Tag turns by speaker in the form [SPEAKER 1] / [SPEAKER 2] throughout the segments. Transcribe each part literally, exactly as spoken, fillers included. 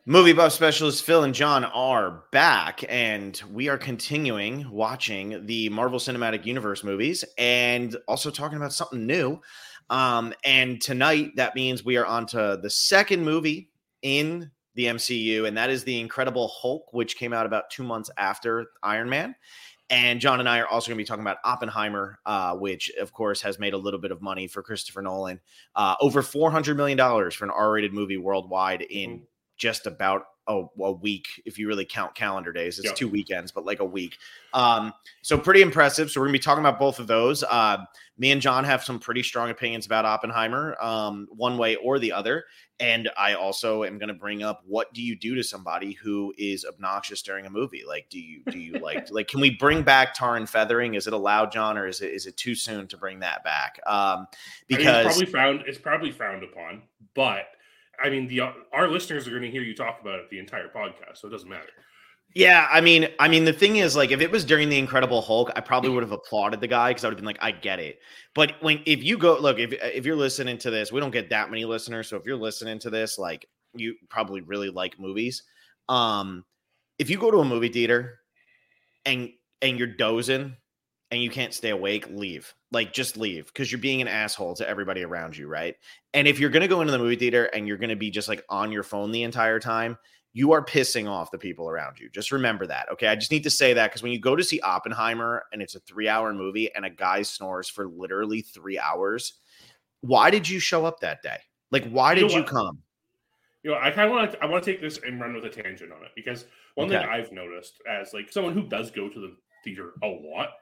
[SPEAKER 1] Movie buff specialist Phil and John are back, and we are continuing watching the Marvel Cinematic Universe movies and also talking about something new. Um, and tonight, that means we are on to the second movie in the M C U, and that is The Incredible Hulk, which came out about two months after Iron Man. And John and I are also going to be talking about Oppenheimer, uh, which, of course, has made a little bit of money for Christopher Nolan. Uh, over four hundred million dollars for an R-rated movie worldwide in mm-hmm. just about a, a week, if you really count calendar days. It's yep. two weekends, but like a week. Um, so pretty impressive. So we're going to be talking about both of those. Uh, me and John have some pretty strong opinions about Oppenheimer, um, one way or the other. And I also am going to bring up, what do you do to somebody who is obnoxious during a movie? Like, do you, do you like, like, can we bring back tar and feathering? Is it allowed, John, or is it, is it too soon to bring that back? Um, because
[SPEAKER 2] I mean, it's probably frowned, it's probably frowned upon, but I mean, the our listeners are going to hear you talk about it the entire podcast, so it doesn't matter.
[SPEAKER 1] Yeah, I mean, I mean, the thing is, like, if it was during the Incredible Hulk, I probably would have applauded the guy because I would have been like, I get it. But when if you go look, if if you're listening to this, we don't get that many listeners, so if you're listening to this, like, you probably really like movies. Um, if you go to a movie theater and and you're dozing and you can't stay awake, leave. Like, just leave, because you're being an asshole to everybody around you, right? And if you're going to go into the movie theater and you're going to be just like on your phone the entire time, you are pissing off the people around you. Just remember that, okay? I just need to say that, because when you go to see Oppenheimer and it's a three-hour movie and a guy snores for literally three hours, why did you show up that day? Like, why did you, know you come?
[SPEAKER 2] You know, I kind of want to I want to take this and run with a tangent on it, because one okay. thing I've noticed as like someone who does go to the theater a lot,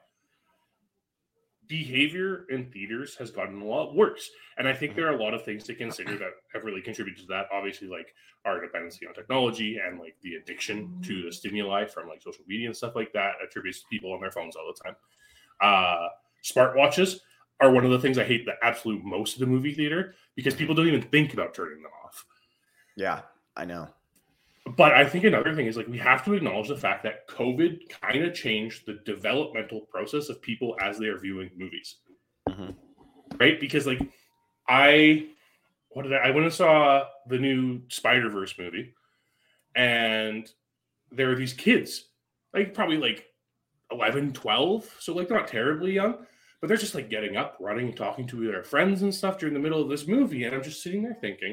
[SPEAKER 2] behavior in theaters has gotten a lot worse. And I think there are a lot of things to consider that have really contributed to that. Obviously, like our dependency on technology and like the addiction to the stimuli from like social media and stuff like that attributes to people on their phones all the time. Uh, smartwatches are one of the things I hate the absolute most of the movie theater, because people don't even think about turning them off.
[SPEAKER 1] Yeah, I know.
[SPEAKER 2] But I think another thing is, like, we have to acknowledge the fact that COVID kind of changed the developmental process of people as they are viewing movies. Mm-hmm. Right? Because, like, I, what did I, I went and saw the new Spider-Verse movie, and there are these kids, like, probably like eleven, twelve, so, like, not terribly young, but they're just, like, getting up, running, and talking to their friends and stuff during the middle of this movie, and I'm just sitting there thinking,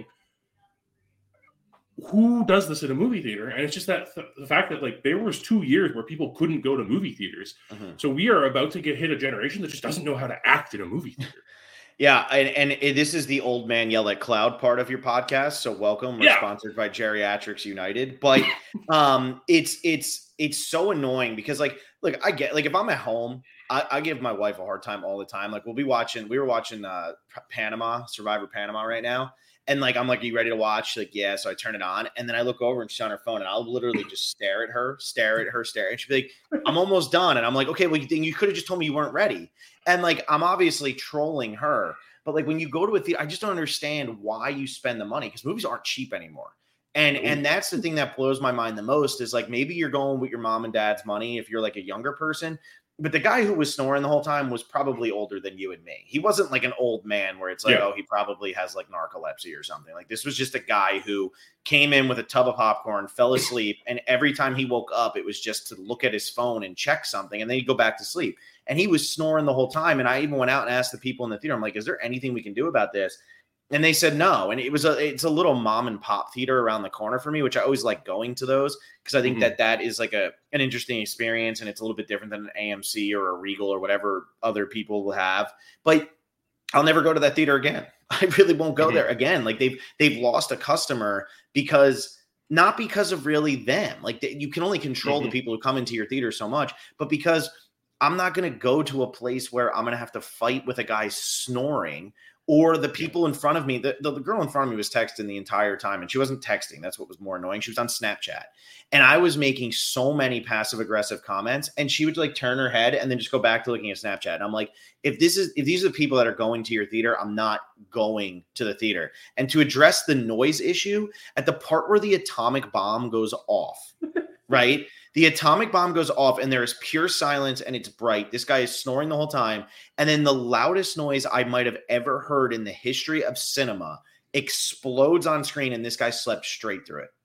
[SPEAKER 2] who does this in a movie theater? And it's just that th- the fact that, like, there was two years where people couldn't go to movie theaters. Uh-huh. So we are about to get hit a generation that just doesn't know how to act in a movie theater.
[SPEAKER 1] Yeah, and, and it, this is the old man yell at cloud part of your podcast. So welcome. We're yeah. sponsored by Geriatrics United. But um, it's it's it's so annoying because, like, look, I get, like, if I'm at home, I, I give my wife a hard time all the time. Like, we'll be watching, we were watching uh, Panama, Survivor Panama right now. And, like, I'm like, are you ready to watch? Like, yeah. So I turn it on, and then I look over and she's on her phone, and I'll literally just stare at her, stare at her, stare. And she'll be like, I'm almost done. And I'm like, okay, well, you, you could have just told me you weren't ready. And, like, I'm obviously trolling her. But, like, when you go to a theater, I just don't understand why you spend the money, because movies aren't cheap anymore. And and that's the thing that blows my mind the most is, like, maybe you're going with your mom and dad's money if you're, like, a younger person. But the guy who was snoring the whole time was probably older than you and me. He wasn't like an old man where it's like, yeah. oh, he probably has like narcolepsy or something. Like, this was just a guy who came in with a tub of popcorn, fell asleep, and every time he woke up, it was just to look at his phone and check something, and then he'd go back to sleep. And he was snoring the whole time. And I even went out and asked the people in the theater, I'm like, is there anything we can do about this? And they said no. And it was a it's a little mom and pop theater around the corner for me, which I always like going to those, because I think mm-hmm. that that is like a an interesting experience, and it's a little bit different than an A M C or a Regal or whatever other people will have. But I'll never go to that theater again. I really won't go mm-hmm. there again. Like, they've they've lost a customer because not because of really them. Like, they, you can only control mm-hmm. the people who come into your theater so much, but because I'm not going to go to a place where I'm going to have to fight with a guy snoring. Or the people in front of me, the, the, the girl in front of me was texting the entire time, and she wasn't texting. That's what was more annoying. She was on Snapchat, and I was making so many passive aggressive comments, and she would like turn her head and then just go back to looking at Snapchat. And I'm like, if this is, if these are the people that are going to your theater, I'm not going to the theater. And to address the noise issue, at the part where the atomic bomb goes off, right? The atomic bomb goes off and there is pure silence and it's bright. This guy is snoring the whole time. And then the loudest noise I might have ever heard in the history of cinema explodes on screen, and this guy slept straight through it.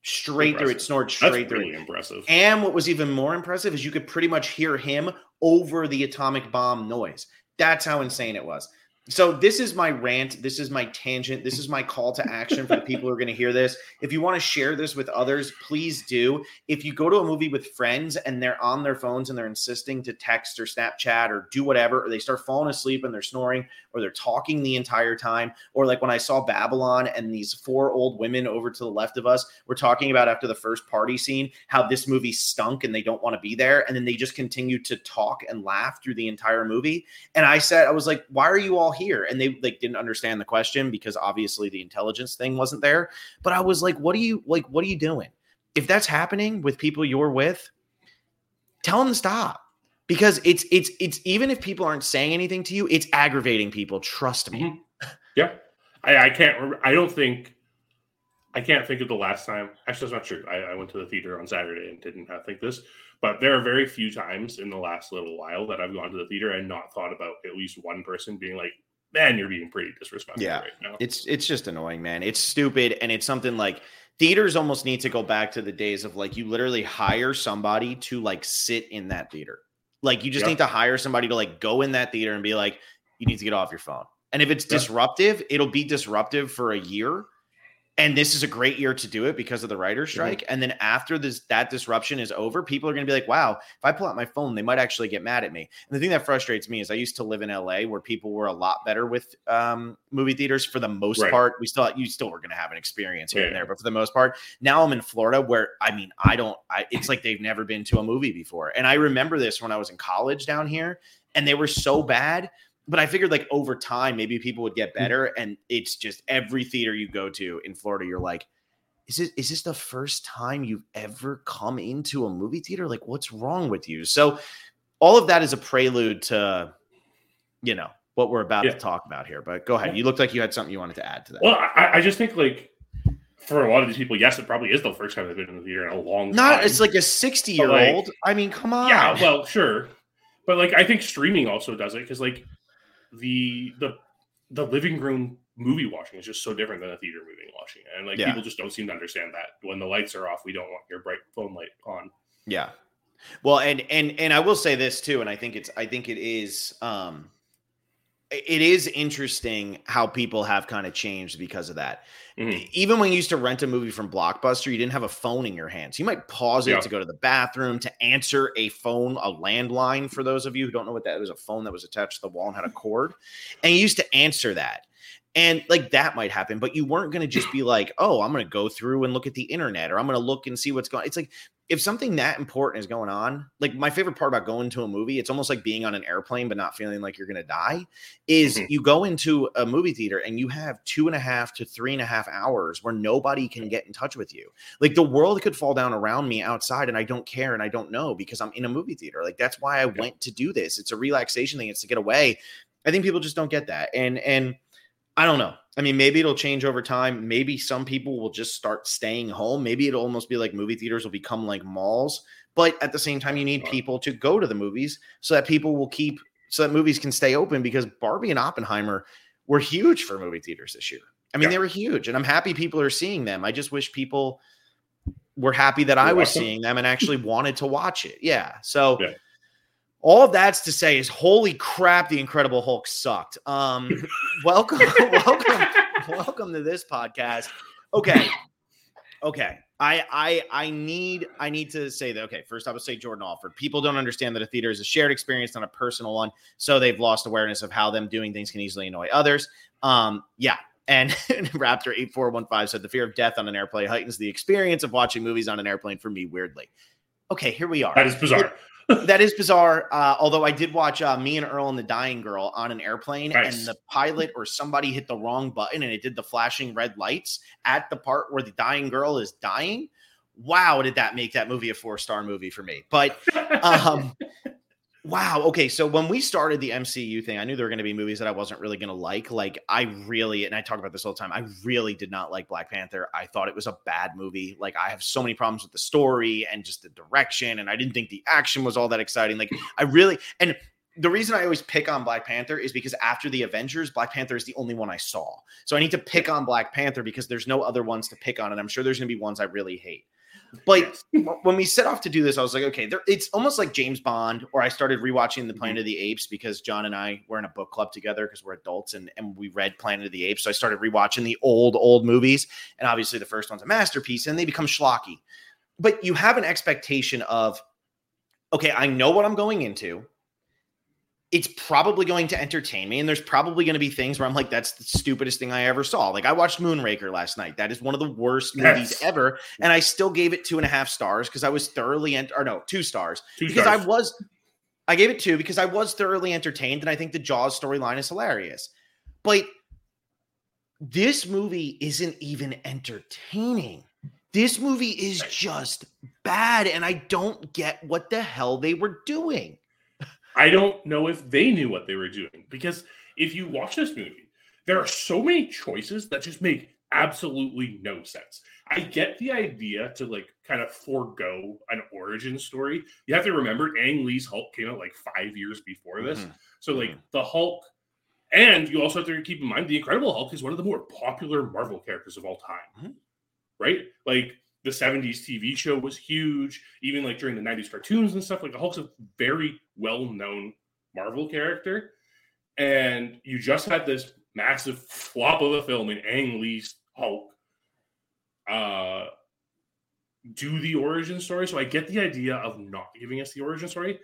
[SPEAKER 1] straight
[SPEAKER 2] impressive.
[SPEAKER 1] through it, snored straight
[SPEAKER 2] That's
[SPEAKER 1] through
[SPEAKER 2] really
[SPEAKER 1] it.
[SPEAKER 2] Impressive.
[SPEAKER 1] And what was even more impressive is you could pretty much hear him over the atomic bomb noise. That's how insane it was. So this is my rant. This is my tangent. This is my call to action for the people who are going to hear this. If you want to share this with others, please do. If you go to a movie with friends and they're on their phones and they're insisting to text or Snapchat or do whatever, or they start falling asleep and they're snoring, or they're talking the entire time, or like when I saw Babylon and these four old women over to the left of us were talking about after the first party scene, how this movie stunk and they don't want to be there. And then they just continue to talk and laugh through the entire movie. And I said, I was like, why are you all here? And they like didn't understand the question because obviously the intelligence thing wasn't there. But I was like, what are you like, what are you doing? If that's happening with people you're with, tell them to stop. Because it's it's it's even if people aren't saying anything to you, it's aggravating people. Trust me.
[SPEAKER 2] Mm-hmm. Yeah. I, I can't remember. I don't think I can't think of the last time. Actually, that's not true. I, I went to the theater on Saturday and didn't have, think this. But there are very few times in the last little while that I've gone to the theater and not thought about at least one person being like, man, you're being pretty disrespectful
[SPEAKER 1] yeah.
[SPEAKER 2] right now.
[SPEAKER 1] It's it's just annoying, man. It's stupid. And it's something like theaters almost need to go back to the days of like you literally hire somebody to like sit in that theater. Like you just yep. need to hire somebody to like go in that theater and be like, you need to get off your phone. And if it's yep. disruptive, it'll be disruptive for a year. And this is a great year to do it because of the writer's strike. Mm-hmm. And then after this, that disruption is over, people are going to be like, wow, if I pull out my phone, they might actually get mad at me. And the thing that frustrates me is I used to live in L A where people were a lot better with um, movie theaters for the most right. part. We still, you still were going to have an experience here yeah. and there, but for the most part, now I'm in Florida where, I mean, I don't, I, it's like they've never been to a movie before. And I remember this when I was in college down here and they were so bad. But I figured like over time, maybe people would get better. And it's just every theater you go to in Florida, you're like, is it, is this the first time you've ever come into a movie theater? Like, what's wrong with you? So all of that is a prelude to, you know, what we're about yeah. to talk about here. But go ahead. You looked like you had something you wanted to add to that.
[SPEAKER 2] Well, I, I just think like for a lot of these people, yes, it probably is the first time they've been in the theater in a long
[SPEAKER 1] Not,
[SPEAKER 2] time.
[SPEAKER 1] It's like a sixty year old. Like, I mean, come on.
[SPEAKER 2] Yeah, well, sure. But like, I think streaming also does it because like, the the the living room movie watching is just so different than a theater movie watching, and like yeah. people just don't seem to understand that when the lights are off, we don't want your bright phone light on.
[SPEAKER 1] Yeah, well, and and and I will say this too, and I think it's I think it is um it is interesting how people have kind of changed because of that. Mm-hmm. Even when you used to rent a movie from Blockbuster, you didn't have a phone in your hands. You might pause it yeah. to go to the bathroom, to answer a phone, a landline. For those of you who don't know what that is, it was a phone that was attached to the wall and had a cord. And you used to answer that. And like that might happen, but you weren't going to just be like, oh, I'm going to go through and look at the internet, or I'm going to look and see what's going on. It's like, if something that important is going on, like my favorite part about going to a movie, it's almost like being on an airplane, but not feeling like you're going to die, is mm-hmm. you go into a movie theater and you have two and a half to three and a half hours where nobody can get in touch with you. Like the world could fall down around me outside and I don't care. And I don't know because I'm in a movie theater. Like that's why I yeah. went to do this. It's a relaxation thing. It's to get away. I think people just don't get that. And, and, I don't know. I mean, maybe it'll change over time. Maybe some people will just start staying home. Maybe it'll almost be like movie theaters will become like malls. But at the same time, you need people to go to the movies so that people will keep, so that movies can stay open, because Barbie and Oppenheimer were huge for movie theaters this year. I mean, yeah. they were huge, and I'm happy people are seeing them. I just wish people were happy that I was seeing them and actually wanted to watch it. Yeah. So yeah. all of that's to say is, holy crap, the Incredible Hulk sucked. Um, welcome, welcome, welcome to this podcast. Okay, okay. I, I, I need, I need to say that. Okay, first I would say Jordan Alford. People don't understand that a theater is a shared experience, not a personal one. So they've lost awareness of how them doing things can easily annoy others. Um, yeah. And Raptor eight four one five said the fear of death on an airplane heightens the experience of watching movies on an airplane for me. Weirdly. Okay, here we are.
[SPEAKER 2] That is bizarre.
[SPEAKER 1] That is bizarre. Uh, although I did watch uh, Me and Earl and the Dying Girl on an airplane, nice. And the pilot or somebody hit the wrong button and it did the flashing red lights at the part where the dying girl is dying. Wow, did that make that movie a four-star movie for me? But um, wow. Okay, so when we started the M C U thing, I knew there were going to be movies that I wasn't really going to like. Like I really, and I talk about this all the time, I really did not like Black Panther. I thought it was a bad movie. Like I have so many problems with the story and just the direction, and I didn't think the action was all that exciting. Like I really, and the reason I always pick on Black Panther is because after the Avengers, Black Panther is the only one I saw. So I need to pick on Black Panther because there's no other ones to pick on. And I'm sure there's going to be ones I really hate. But when we set off to do this, I was like, okay, there, it's almost like James Bond, or I started rewatching The Planet of the Apes because John and I were in a book club together because we're adults and, and we read Planet of the Apes. So I started rewatching the old, old movies. And obviously the first one's a masterpiece and they become schlocky. But you have an expectation of, okay, I know what I'm going into. It's probably going to entertain me. And there's probably going to be things where I'm like, that's the stupidest thing I ever saw. Like I watched Moonraker last night. That is one of the worst movies yes. ever. And I still gave it two and a half stars because I was thoroughly, ent- or no, two stars. Two because stars. I was, I gave it two because I was thoroughly entertained. And I think the Jaws storyline is hilarious. But this movie isn't even entertaining. This movie is just bad. And I don't get what the hell they were doing.
[SPEAKER 2] I don't know if they knew what they were doing, because if you watch this movie, there are so many choices that just make absolutely no sense. I get the idea to like kind of forego an origin story. You have to remember Ang Lee's Hulk came out like five years before this. Mm-hmm. So like mm-hmm. the Hulk, and you also have to keep in mind the Incredible Hulk is one of the more popular Marvel characters of all time, mm-hmm. right? Like the seventies T V show was huge. Even like during the nineties cartoons and stuff, like the Hulk's a very well-known Marvel character. And you just had this massive flop of a film in Ang Lee's Hulk uh, do the origin story. So I get the idea of not giving us the origin story.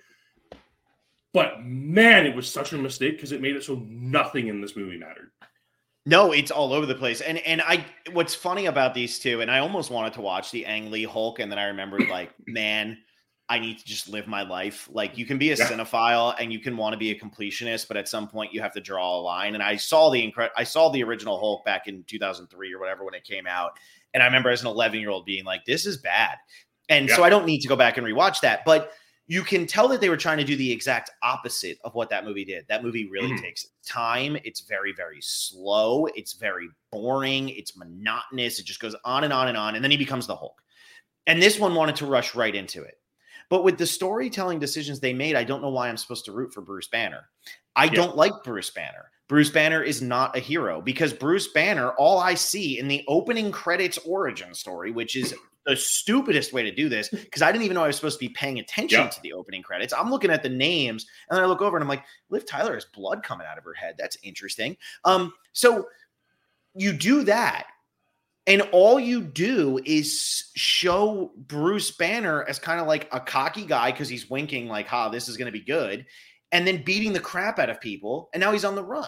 [SPEAKER 2] But man, it was such a mistake because it made it so nothing in this movie mattered.
[SPEAKER 1] No, it's all over the place. And and I what's funny about these two, and I almost wanted to watch the Ang Lee Hulk, and then I remembered like, man, I need to just live my life. Like you can be a yeah. cinephile and you can want to be a completionist, but at some point you have to draw a line. And I saw the incre- I saw the original Hulk back in two thousand three or whatever when it came out. And I remember as an eleven year old being like, this is bad. And yeah. so I don't need to go back and rewatch that, but you can tell that they were trying to do the exact opposite of what that movie did. That movie really mm-hmm. takes time. It's very, very slow. It's very boring. It's monotonous. It just goes on and on and on. And then he becomes the Hulk. And this one wanted to rush right into it. But with the storytelling decisions they made, I don't know why I'm supposed to root for Bruce Banner. I yeah. don't like Bruce Banner. Bruce Banner is not a hero because Bruce Banner, all I see in the opening credits origin story, which is the stupidest way to do this, because I didn't even know I was supposed to be paying attention yeah. to the opening credits. I'm looking at the names and then I look over and I'm like, Liv Tyler has blood coming out of her head. That's interesting. Um, so you do that. And all you do is show Bruce Banner as kind of like a cocky guy because he's winking like, ha, this is going to be good. And then beating the crap out of people. And now he's on the run.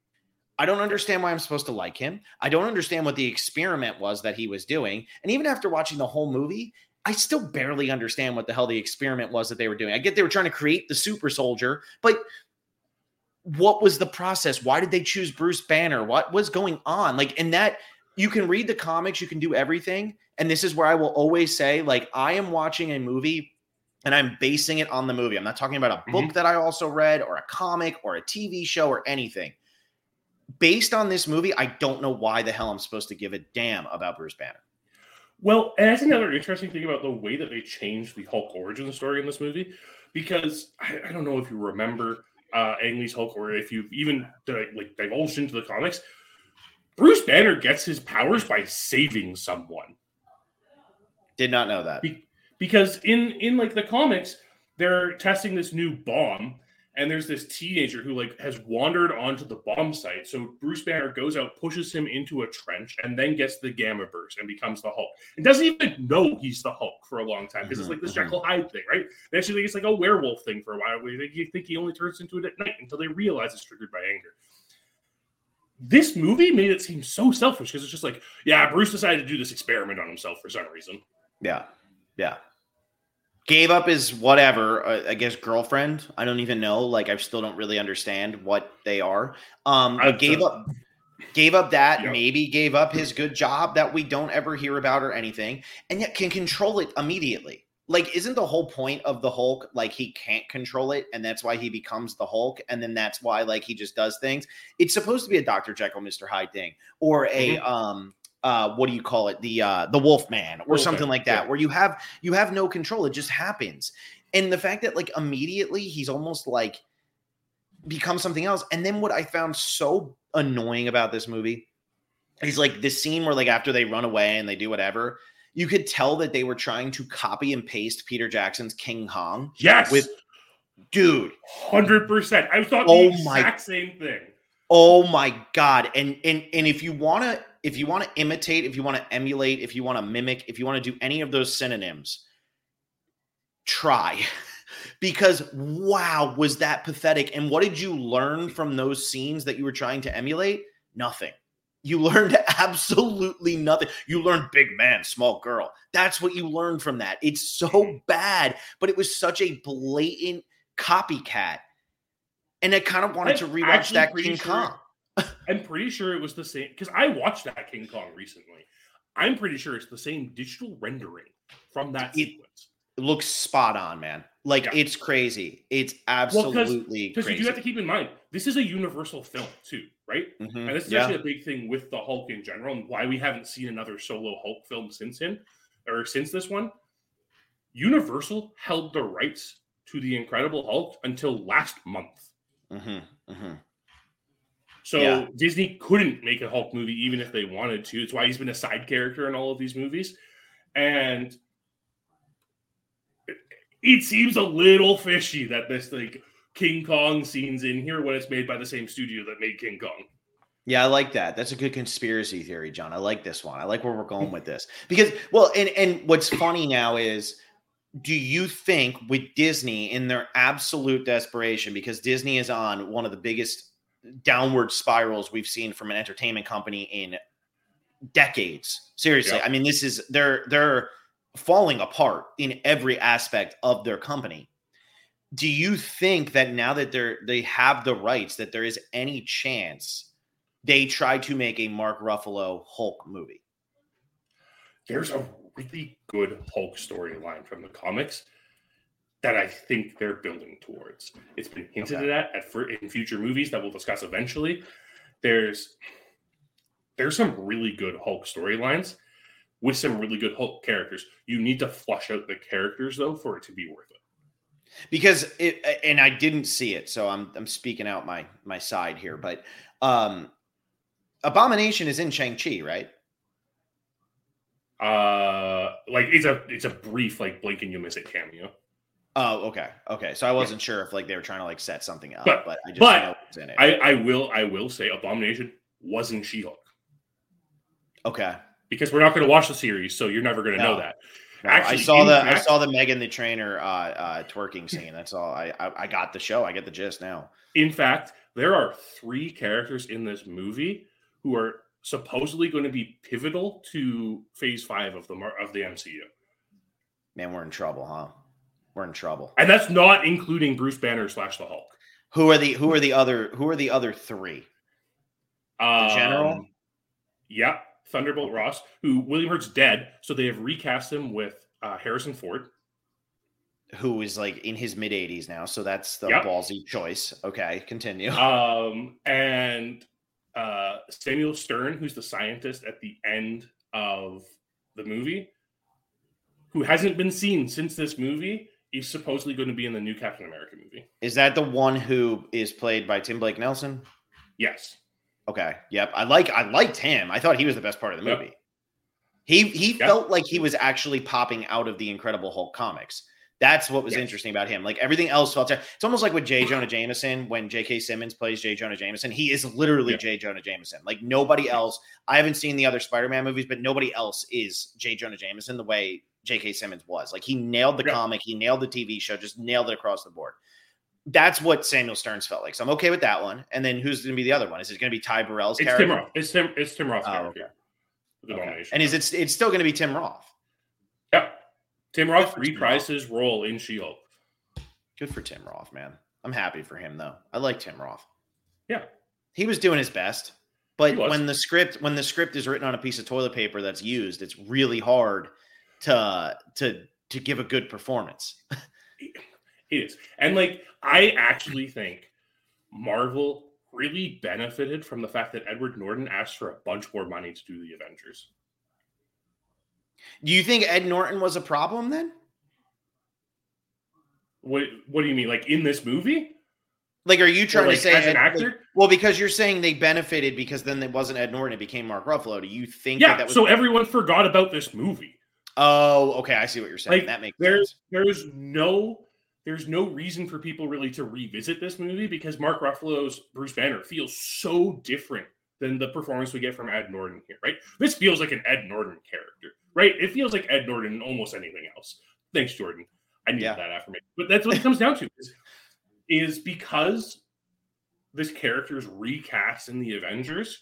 [SPEAKER 1] I don't understand why I'm supposed to like him. I don't understand what the experiment was that he was doing. And even after watching the whole movie, I still barely understand what the hell the experiment was that they were doing. I get they were trying to create the super soldier, but what was the process? Why did they choose Bruce Banner? What was going on? Like, in that, you can read the comics, you can do everything. And this is where I will always say, like, I am watching a movie and I'm basing it on the movie. I'm not talking about a book mm-hmm. that I also read or a comic or a T V show or anything. Based on this movie, I don't know why the hell I'm supposed to give a damn about Bruce Banner.
[SPEAKER 2] Well, and I think another interesting thing about the way that they changed the Hulk origin story in this movie, because I, I don't know if you remember uh, Ang Lee's Hulk, or if you've even like divulged into the comics, Bruce Banner gets his powers by saving someone.
[SPEAKER 1] Did not know that.
[SPEAKER 2] Be- because in, in like the comics, they're testing this new bomb, and there's this teenager who like has wandered onto the bomb site. So Bruce Banner goes out, pushes him into a trench, and then gets the gamma burst and becomes the Hulk. And doesn't even know he's the Hulk for a long time because mm-hmm, it's like this mm-hmm. Jekyll Hyde thing, right? They actually think it's like a werewolf thing for a while. They think he only turns into it at night until they realize it's triggered by anger. This movie made it seem so selfish because it's just like, yeah, Bruce decided to do this experiment on himself for some reason.
[SPEAKER 1] Yeah, yeah. Gave up his whatever, uh, I guess, girlfriend. I don't even know. Like, I still don't really understand what they are. Um, but gave uh, up, gave up that. Yep. Maybe gave up his good job that we don't ever hear about or anything, and yet can control it immediately. Like, isn't the whole point of the Hulk like he can't control it, and that's why he becomes the Hulk, and then that's why like he just does things? It's supposed to be a Doctor Jekyll, Mister Hyde thing, or a mm-hmm. um. Uh, what do you call it? The uh, the Wolfman or Wolfman. something like that, yeah. where you have you have no control. It just happens. And the fact that like immediately he's almost like become something else. And then what I found so annoying about this movie is like the scene where like after they run away and they do whatever, you could tell that they were trying to copy and paste Peter Jackson's King Kong.
[SPEAKER 2] Yes.
[SPEAKER 1] With dude.
[SPEAKER 2] one hundred percent. I thought
[SPEAKER 1] oh
[SPEAKER 2] the exact my, same thing.
[SPEAKER 1] Oh my God. And and and if you want to if you want to imitate, if you want to emulate, if you want to mimic, if you want to do any of those synonyms, try. Because wow, was that pathetic. And what did you learn from those scenes that you were trying to emulate? Nothing. You learned absolutely nothing. You learned big man, small girl. That's what you learned from that. It's so bad, but it was such a blatant copycat. And I kind of wanted I'm to rewatch that King
[SPEAKER 2] sure,
[SPEAKER 1] Kong.
[SPEAKER 2] I'm pretty sure it was the same, because I watched that King Kong recently. I'm pretty sure it's the same digital rendering from that
[SPEAKER 1] it,
[SPEAKER 2] sequence.
[SPEAKER 1] It looks spot on, man. Like, yeah. It's crazy. It's absolutely well, cause, crazy.
[SPEAKER 2] Because you do have to keep in mind, this is a Universal film, too, right? Mm-hmm. And this is yeah. actually a big thing with the Hulk in general, and why we haven't seen another solo Hulk film since him, or since this one. Universal held the rights to the Incredible Hulk until last month.
[SPEAKER 1] Mm-hmm. Mm-hmm.
[SPEAKER 2] So
[SPEAKER 1] yeah.
[SPEAKER 2] Disney couldn't make a Hulk movie even if they wanted to. It's why he's been a side character in all of these movies. And it, it seems a little fishy that this like King Kong scene's in here when it's made by the same studio that made King Kong.
[SPEAKER 1] Yeah, I like that. That's a good conspiracy theory, John. I like this one. I like where we're going with this. Because, well, and, and what's funny now is, do you think with Disney in their absolute desperation, because Disney is on one of the biggest downward spirals we've seen from an entertainment company in decades. Seriously. Yeah. I mean, this is, they're, they're falling apart in every aspect of their company. Do you think that now that they're, they have the rights, that there is any chance they try to make a Mark Ruffalo Hulk movie?
[SPEAKER 2] There's a really good Hulk storyline from the comics that I think they're building towards. It's been hinted okay. at, at for, in future movies that we'll discuss eventually. There's there's some really good Hulk storylines with some really good Hulk characters. You need to flush out the characters though for it to be worth it.
[SPEAKER 1] Because it, and I didn't see it, so I'm I'm speaking out my my side here, but um, Abomination is in Shang-Chi, right?
[SPEAKER 2] Uh, like it's a it's a brief like blink and you miss it cameo.
[SPEAKER 1] Oh, okay, okay. So I wasn't yeah. sure if like they were trying to like set something up,
[SPEAKER 2] but,
[SPEAKER 1] but I just
[SPEAKER 2] but
[SPEAKER 1] know it was in it.
[SPEAKER 2] I, I will I will say Abomination wasn't She-Hulk.
[SPEAKER 1] Okay,
[SPEAKER 2] because we're not going to watch the series, so you're never going to
[SPEAKER 1] no.
[SPEAKER 2] know that.
[SPEAKER 1] No, Actually, I saw the fact, I saw the Megan the Trainer uh, uh, twerking scene. That's all. I, I I got the show. I get the gist now.
[SPEAKER 2] In fact, there are three characters in this movie who are supposedly going to be pivotal to Phase Five of the of the M C U.
[SPEAKER 1] Man, we're in trouble, huh? We're in trouble,
[SPEAKER 2] and that's not including Bruce Banner slash the Hulk.
[SPEAKER 1] Who are the Who are the other Who are the other three?
[SPEAKER 2] Um,
[SPEAKER 1] the General.
[SPEAKER 2] Yeah, Thunderbolt Ross, who William Hurt's dead, so they have recast him with uh, Harrison Ford,
[SPEAKER 1] who is like in his mid eighties now. So that's the
[SPEAKER 2] yep.
[SPEAKER 1] ballsy choice. Okay, continue.
[SPEAKER 2] Um, and uh, Samuel Stern, who's the scientist at the end of the movie, who hasn't been seen since this movie. He's supposedly going to be in the new Captain America movie.
[SPEAKER 1] Is that the one who is played by Tim Blake Nelson?
[SPEAKER 2] Yes.
[SPEAKER 1] Okay. Yep. I like. I liked him. I thought he was the best part of the movie. Yep. He he yep. felt like he was actually popping out of the Incredible Hulk comics. That's what was yes. interesting about him. Like everything else felt. It's almost like with J. Jonah Jameson when J K. Simmons plays J. Jonah Jameson. He is literally yep. J. Jonah Jameson. Like nobody else. I haven't seen the other Spider-Man movies, but nobody else is J. Jonah Jameson the way J K. Simmons was. Like he nailed the yep. comic, he nailed the T V show, just nailed it across the board. That's what Samuel Stearns felt like. So I'm okay with that one. And then who's going to be the other one? Is it going to be Ty Burrell's
[SPEAKER 2] it's
[SPEAKER 1] character?
[SPEAKER 2] Tim Roth. It's Tim. It's Tim Roth's
[SPEAKER 1] oh,
[SPEAKER 2] character.
[SPEAKER 1] Okay. Okay. And is it? It's still going to be Tim Roth.
[SPEAKER 2] Yeah, Tim Roth reprised his role in She-Hulk.
[SPEAKER 1] Good for Tim Roth, man. I'm happy for him though. I like Tim Roth.
[SPEAKER 2] Yeah,
[SPEAKER 1] he was doing his best. But when the script when the script is written on a piece of toilet paper that's used, it's really hard to to to give a good performance.
[SPEAKER 2] It is. And like I actually think Marvel really benefited from the fact that Edward Norton asked for a bunch more money to do the Avengers.
[SPEAKER 1] Do you think Ed Norton was a problem then?
[SPEAKER 2] What What do you mean? Like in this movie?
[SPEAKER 1] Like, are you trying
[SPEAKER 2] like,
[SPEAKER 1] to say
[SPEAKER 2] as an
[SPEAKER 1] Ed,
[SPEAKER 2] actor?
[SPEAKER 1] Like, well, because you're saying they benefited because then it wasn't Ed Norton, it became Mark Ruffalo. Do you think
[SPEAKER 2] Yeah,
[SPEAKER 1] that, that was
[SPEAKER 2] so everyone forgot about this movie.
[SPEAKER 1] Oh, okay, I see what you're saying.
[SPEAKER 2] Like,
[SPEAKER 1] that makes
[SPEAKER 2] there's,
[SPEAKER 1] sense.
[SPEAKER 2] There's no there's no reason for people really to revisit this movie because Mark Ruffalo's Bruce Banner feels so different than the performance we get from Ed Norton here, right? This feels like an Ed Norton character, right? It feels like Ed Norton in almost anything else. Thanks, Jordan. I needed yeah. that affirmation. But that's what it comes down to is, is because this character is recast in the Avengers,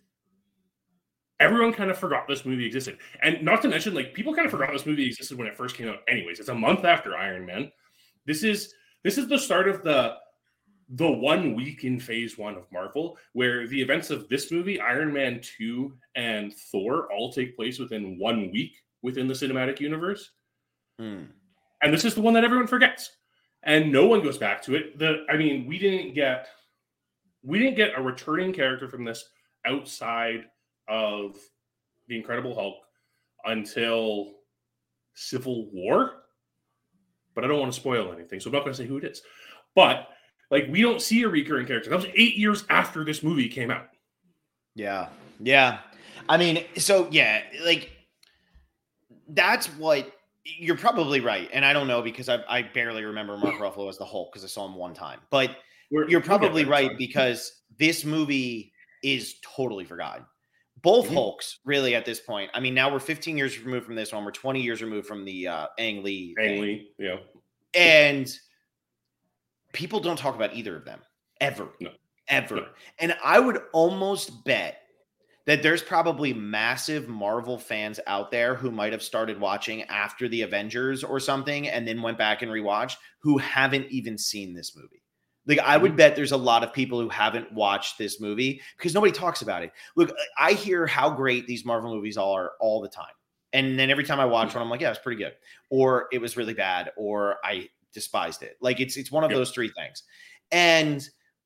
[SPEAKER 2] everyone kind of forgot this movie existed. And not to mention, like, people kind of forgot this movie existed when it first came out anyways. It's a month after Iron Man. This is this is the start of the the one week in phase one of Marvel, where the events of this movie, Iron Man two, and Thor all take place within one week within the cinematic universe.
[SPEAKER 1] Hmm.
[SPEAKER 2] And this is the one that everyone forgets. And no one goes back to it. The I mean, we didn't get we didn't get a returning character from this outside of the Incredible Hulk until Civil War. But I don't want to spoil anything, so I'm not going to say who it is. But, like, we don't see a recurring character. That was eight years after this movie came out.
[SPEAKER 1] Yeah. Yeah. I mean, so, yeah, like, that's what, you're probably right. And I don't know because I, I barely remember Mark Ruffalo as the Hulk because I saw him one time. But We're, you're probably right because this movie is totally forgotten. Both mm-hmm. Hulks, really, at this point. I mean, now we're fifteen years removed from this one. We're twenty years removed from the uh, Ang Lee.
[SPEAKER 2] Ang Lee, yeah.
[SPEAKER 1] And people don't talk about either of them, ever.
[SPEAKER 2] No.
[SPEAKER 1] Ever.
[SPEAKER 2] No.
[SPEAKER 1] And I would almost bet that there's probably massive Marvel fans out there who might have started watching after the Avengers or something and then went back and rewatched who haven't even seen this movie. Like, I would bet there's a lot of people who haven't watched this movie because nobody talks about it. Look, I hear how great these Marvel movies are all the time. And then every time I watch one, I'm like, yeah, it's pretty good. Or it was really bad. Or I despised it. Like, it's it's one of yep. those three things. And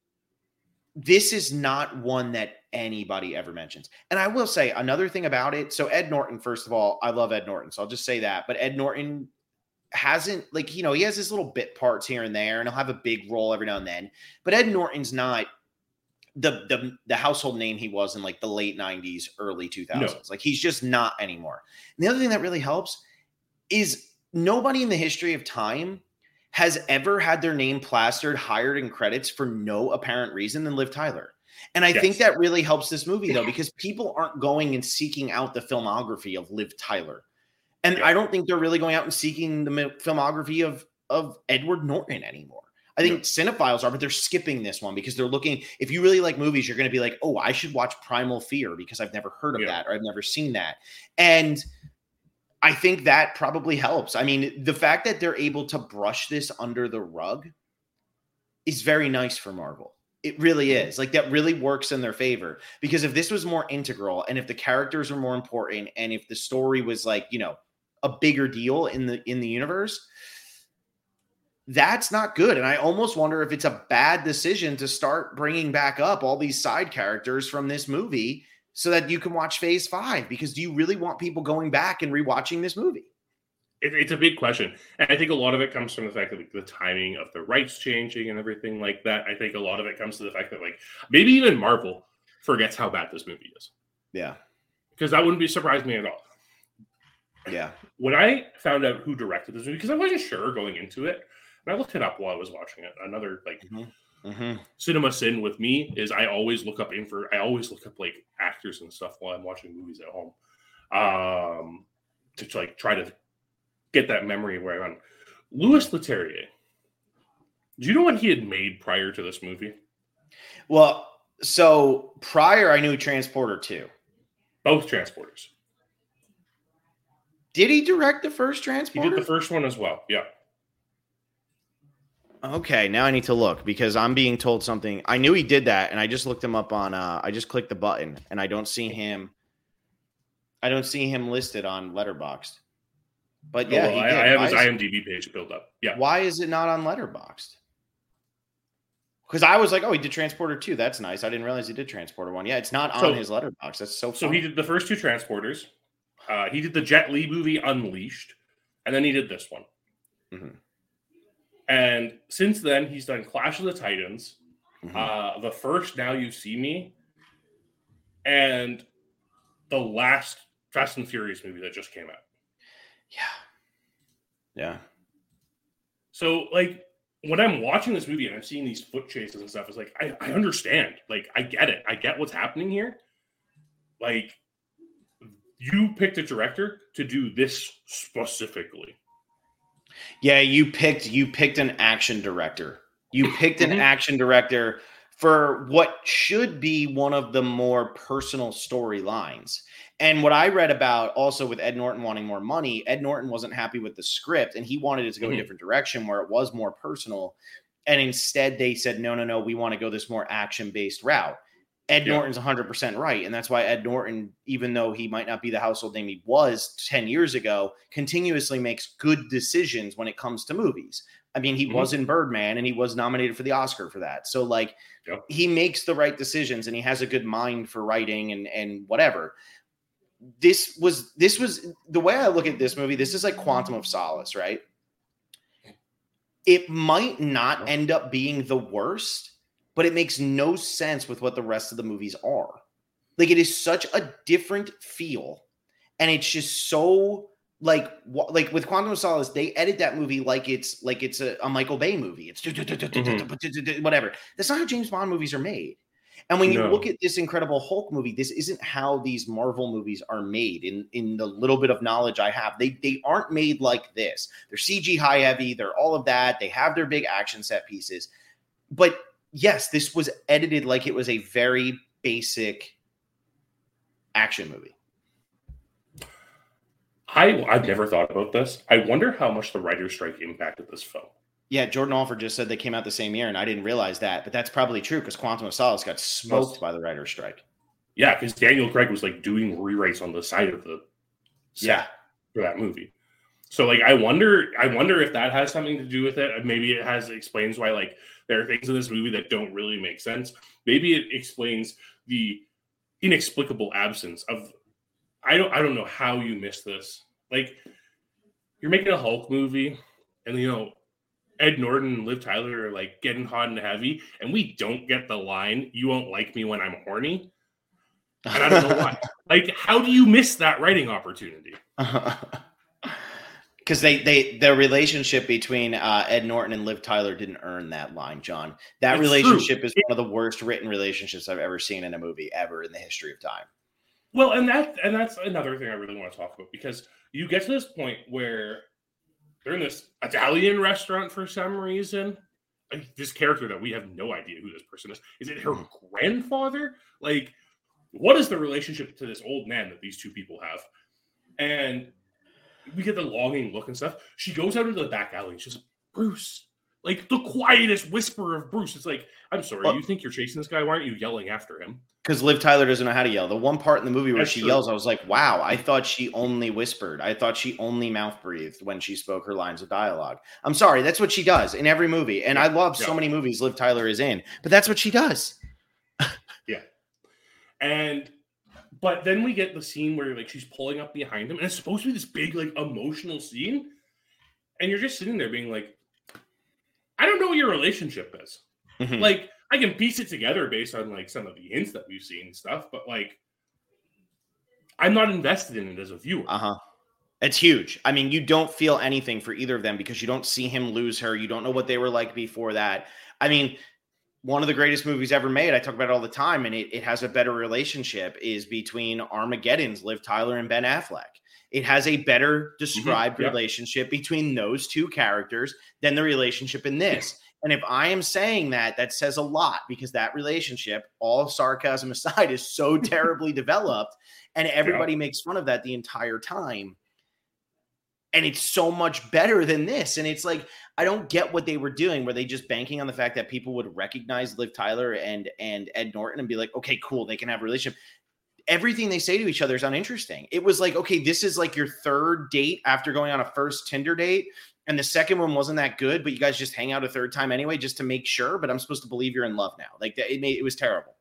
[SPEAKER 1] this is not one that anybody ever mentions. And I will say another thing about it. So Ed Norton, first of all, I love Ed Norton. So I'll just say that. But Ed Norton hasn't, like, you know, he has his little bit parts here and there, and he'll have a big role every now and then. But Ed Norton's not the the the household name he was in, like, the late nineties, early two thousands. No. Like, he's just not anymore. And the other thing that really helps is nobody in the history of time has ever had their name plastered, hired in credits for no apparent reason than Liv Tyler. And I yes. think that really helps this movie, though, because people aren't going and seeking out the filmography of Liv Tyler. And yeah. I don't think they're really going out and seeking the filmography of, of Edward Norton anymore. I think yeah. cinephiles are, but they're skipping this one because they're looking, if you really like movies, you're going to be like, oh, I should watch Primal Fear because I've never heard of yeah. that or I've never seen that. And I think that probably helps. I mean, the fact that they're able to brush this under the rug is very nice for Marvel. It really is. Like, that really works in their favor because if this was more integral and if the characters were more important and if the story was, like, you know, a bigger deal in the in the universe, that's not good. And I almost wonder if it's a bad decision to start bringing back up all these side characters from this movie so that you can watch phase five, because do you really want people going back and rewatching this movie?
[SPEAKER 2] It, it's a big question. And I think a lot of it comes from the fact that, like, the timing of the rights changing and everything like that. I think a lot of it comes to the fact that, like, maybe even Marvel forgets how bad this movie is.
[SPEAKER 1] Yeah.
[SPEAKER 2] Because that wouldn't be surprised me at all.
[SPEAKER 1] Yeah.
[SPEAKER 2] When I found out who directed this movie, because I wasn't sure going into it, and I looked it up while I was watching it. Another, like, mm-hmm. Mm-hmm. cinema sin with me is I always look up info. I always look up, like, actors and stuff while I'm watching movies at home, um, to, like, try to get that memory where I'm on. Louis Leterrier. Do you know what he had made prior to this movie?
[SPEAKER 1] Well, so prior, I knew Transporter two.
[SPEAKER 2] Both Transporters.
[SPEAKER 1] Did he direct the first Transporter?
[SPEAKER 2] He did the first one as well, yeah.
[SPEAKER 1] Okay, now I need to look because I'm being told something. I knew he did that, and I just looked him up on, uh, I just clicked the button, and I don't see him. I don't see him listed on Letterboxd. But yeah,
[SPEAKER 2] oh, well,
[SPEAKER 1] he
[SPEAKER 2] I,
[SPEAKER 1] did.
[SPEAKER 2] I have
[SPEAKER 1] why
[SPEAKER 2] his
[SPEAKER 1] is,
[SPEAKER 2] IMDb page built up. Yeah.
[SPEAKER 1] Why is it not on Letterboxd? Because I was like, oh, he did Transporter two. That's nice. I didn't realize he did Transporter one. Yeah, it's not
[SPEAKER 2] so,
[SPEAKER 1] on his Letterboxd. That's so
[SPEAKER 2] So
[SPEAKER 1] funny.
[SPEAKER 2] he did the first two Transporters. Uh, he did the Jet Li movie Unleashed, and then he did this one.
[SPEAKER 1] Mm-hmm.
[SPEAKER 2] And since then, he's done Clash of the Titans, Mm-hmm. Uh, the first Now You See Me, and the last Fast and Furious movie that just came out.
[SPEAKER 1] Yeah. Yeah.
[SPEAKER 2] So, like, when I'm watching this movie and I'm seeing these foot chases and stuff, it's like, I, I understand. Like, I get it. I get what's happening here. Like, you picked a director to do this specifically.
[SPEAKER 1] Yeah, you picked you picked an action director. You picked an mm-hmm. action director for what should be one of the more personal storylines. And what I read about also with Ed Norton wanting more money, Ed Norton wasn't happy with the script and he wanted it to go mm-hmm. a different direction where it was more personal. And instead they said, no, no, no, we want to go this more action-based route. Ed yeah. Norton's one hundred percent right. And that's why Ed Norton, even though he might not be the household name he was ten years ago, continuously makes good decisions when it comes to movies. I mean, he mm-hmm. was in Birdman and he was nominated for the Oscar for that. So like yeah. he makes the right decisions and he has a good mind for writing and, and whatever. This was, this was the way I look at this movie. This is like Quantum of Solace, right? It might not end up being the worst, but it makes no sense with what the rest of the movies are. Like it is such a different feel. And it's just so like, like with Quantum of Solace, they edit that movie like it's like it's a, a Michael Bay movie. It's mm-hmm. whatever. That's not how James Bond movies are made. And when you no. look at this Incredible Hulk movie, this isn't how these Marvel movies are made. In in the little bit of knowledge I have, they they aren't made like this. They're C G high heavy. They're all of that. They have their big action set pieces. But yes, this was edited like it was a very basic action movie.
[SPEAKER 2] I, I've never thought about this. I wonder how much the writer's strike impacted this film.
[SPEAKER 1] Yeah, Jordan Alford just said they came out the same year, and I didn't realize that. But that's probably true because Quantum of Solace got smoked Most, by the writer's strike.
[SPEAKER 2] Yeah, because Daniel Craig was like doing rewrites on the side of the set yeah. for that movie. So like, I wonder, I wonder if that has something to do with it. Maybe it has it explains why like there are things in this movie that don't really make sense. Maybe it explains the inexplicable absence of. I don't. I don't know how you missed this. Like, you're making a Hulk movie, and you know, Ed Norton and Liv Tyler are like getting hot and heavy, and we don't get the line, "You won't like me when I'm horny." And I don't know why. Like, how do you miss that writing opportunity?
[SPEAKER 1] Because they, they, the relationship between uh, Ed Norton and Liv Tyler didn't earn that line, John. That it's relationship true. is one of the worst written relationships I've ever seen in a movie ever in the history of time.
[SPEAKER 2] Well, and that and that's another thing I really want to talk about, because you get to this point where they're in this Italian restaurant for some reason. Like, this character that we have no idea who this person is. Is it her grandfather? Like, what is the relationship to this old man that these two people have? And we get the longing look and stuff. She goes out into the back alley and she's like, Bruce. Like, the quietest whisper of Bruce. It's like, I'm sorry, well, you think you're chasing this guy? Why aren't you yelling after him?
[SPEAKER 1] Because Liv Tyler doesn't know how to yell. The one part in the movie where That's she true. yells, I was like, wow, I thought she only whispered. I thought she only mouth breathed when she spoke her lines of dialogue. I'm sorry, that's what she does in every movie. And I love yeah. so many movies Liv Tyler is in, but that's what she does.
[SPEAKER 2] yeah. And, but then we get the scene where like she's pulling up behind him, and it's supposed to be this big, like, emotional scene. And you're just sitting there being like, I don't know what your relationship is. Mm-hmm. Like, I can piece it together based on like some of the hints that we've seen and stuff, but like, I'm not invested in it as a viewer.
[SPEAKER 1] Uh-huh. It's huge. I mean, you don't feel anything for either of them because you don't see him lose her. You don't know what they were like before that. I mean, one of the greatest movies ever made, I talk about it all the time, and it, it has a better relationship, is between Armageddon's Liv Tyler and Ben Affleck. It has a better described mm-hmm. yep. relationship between those two characters than the relationship in this. And if I am saying that, that says a lot, because that relationship, all sarcasm aside, is so terribly developed, and everybody yeah. makes fun of that the entire time. And it's so much better than this. And it's like, I don't get what they were doing. Were they just banking on the fact that people would recognize Liv Tyler and, and Ed Norton and be like, okay, cool, they can have a relationship? Everything they say to each other is uninteresting. It was like, okay, this is like your third date after going on a first Tinder date. And the second one wasn't that good, but you guys just hang out a third time anyway, just to make sure. But I'm supposed to believe you're in love now. Like, it made, it was terrible.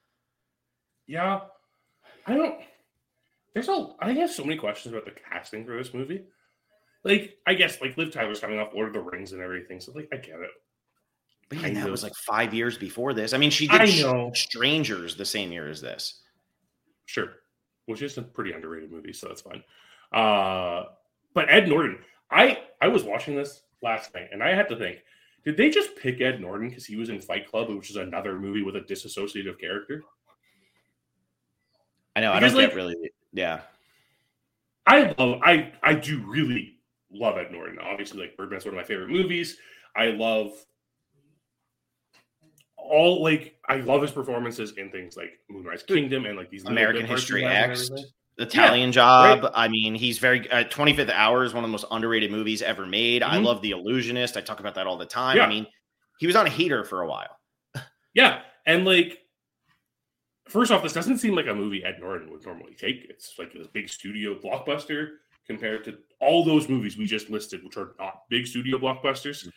[SPEAKER 2] Yeah. I don't, there's a, I have so many questions about the casting for this movie. Like, I guess, like, Liv Tyler's coming off Lord of the Rings and everything. So, like, I get it.
[SPEAKER 1] But even that was like five years before this. I mean, she did I know. Strangers the same year as this.
[SPEAKER 2] Sure. Which is a pretty underrated movie, so that's fine. Uh, but Ed Norton, I, I was watching this last night, and I had to think, did they just pick Ed Norton because he was in Fight Club, which is another movie with a disassociative character?
[SPEAKER 1] I know. Because, I don't like, get really... Yeah.
[SPEAKER 2] I love... I, I do really love Ed Norton. Obviously, like, Birdman's one of my favorite movies. I love... all like I love his performances in things like Moonrise Kingdom and like these
[SPEAKER 1] American History X, Italian yeah, Job. Right. I mean, he's very uh, twenty-fifth Hour is one of the most underrated movies ever made. Mm-hmm. I love The Illusionist. I talk about that all the time. Yeah. I mean, he was on a heater for a while.
[SPEAKER 2] Yeah, and like first off, this doesn't seem like a movie Ed Norton would normally take. It's like a big studio blockbuster compared to all those movies we just listed, which are not big studio blockbusters,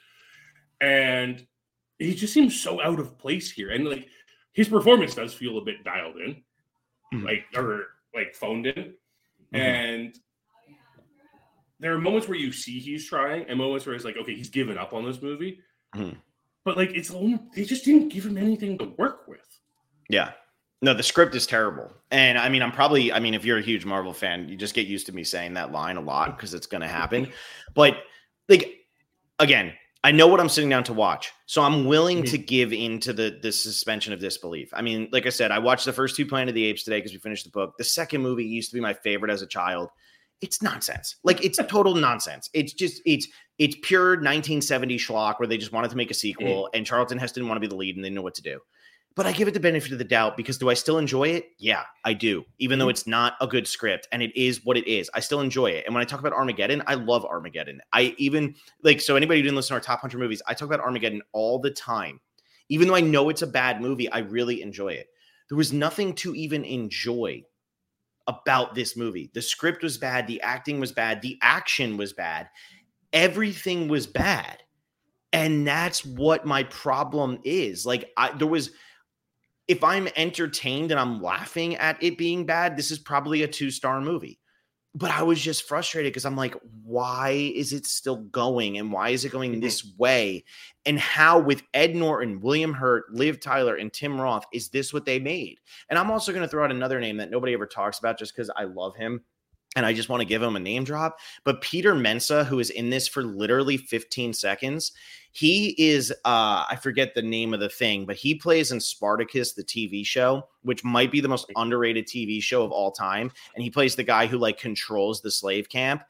[SPEAKER 2] and he just seems so out of place here. And like his performance does feel a bit dialed in, mm-hmm. like, or like phoned in. Mm-hmm. And there are moments where you see he's trying and moments where it's like, okay, he's given up on this movie. Mm-hmm. But like, it's only, they just didn't give him anything to work with.
[SPEAKER 1] Yeah. No, the script is terrible. And I mean, I'm probably, I mean, if you're a huge Marvel fan, you just get used to me saying that line a lot because it's going to happen. But like, again, I know what I'm sitting down to watch, so I'm willing mm-hmm. to give into the, the suspension of disbelief. I mean, like I said, I watched the first two Planet of the Apes today because we finished the book. The second movie used to be my favorite as a child. It's nonsense. Like, it's total nonsense. It's just, it's it's pure nineteen seventies schlock where they just wanted to make a sequel, mm-hmm. and Charlton Heston didn't want to be the lead, and they didn't know what to do. But I give it the benefit of the doubt because do I still enjoy it? Yeah, I do. Even mm-hmm. though it's not a good script and it is what it is, I still enjoy it. And when I talk about Armageddon, I love Armageddon. I even like, so anybody who didn't listen to our top one hundred movies, I talk about Armageddon all the time. Even though I know it's a bad movie, I really enjoy it. There was nothing to even enjoy about this movie. The script was bad. The acting was bad. The action was bad. Everything was bad. And that's what my problem is. Like, I, there was... If I'm entertained and I'm laughing at it being bad, this is probably a two-star movie. But I was just frustrated because I'm like, why is it still going? And why is it going this way? And how with Ed Norton, William Hurt, Liv Tyler, and Tim Roth, is this what they made? And I'm also going to throw out another name that nobody ever talks about just because I love him. And I just want to give him a name drop. But Peter Mensah, who is in this for literally fifteen seconds, he is, uh, I forget the name of the thing, but he plays in Spartacus, the T V show, which might be the most underrated T V show of all time. And he plays the guy who like controls the slave camp.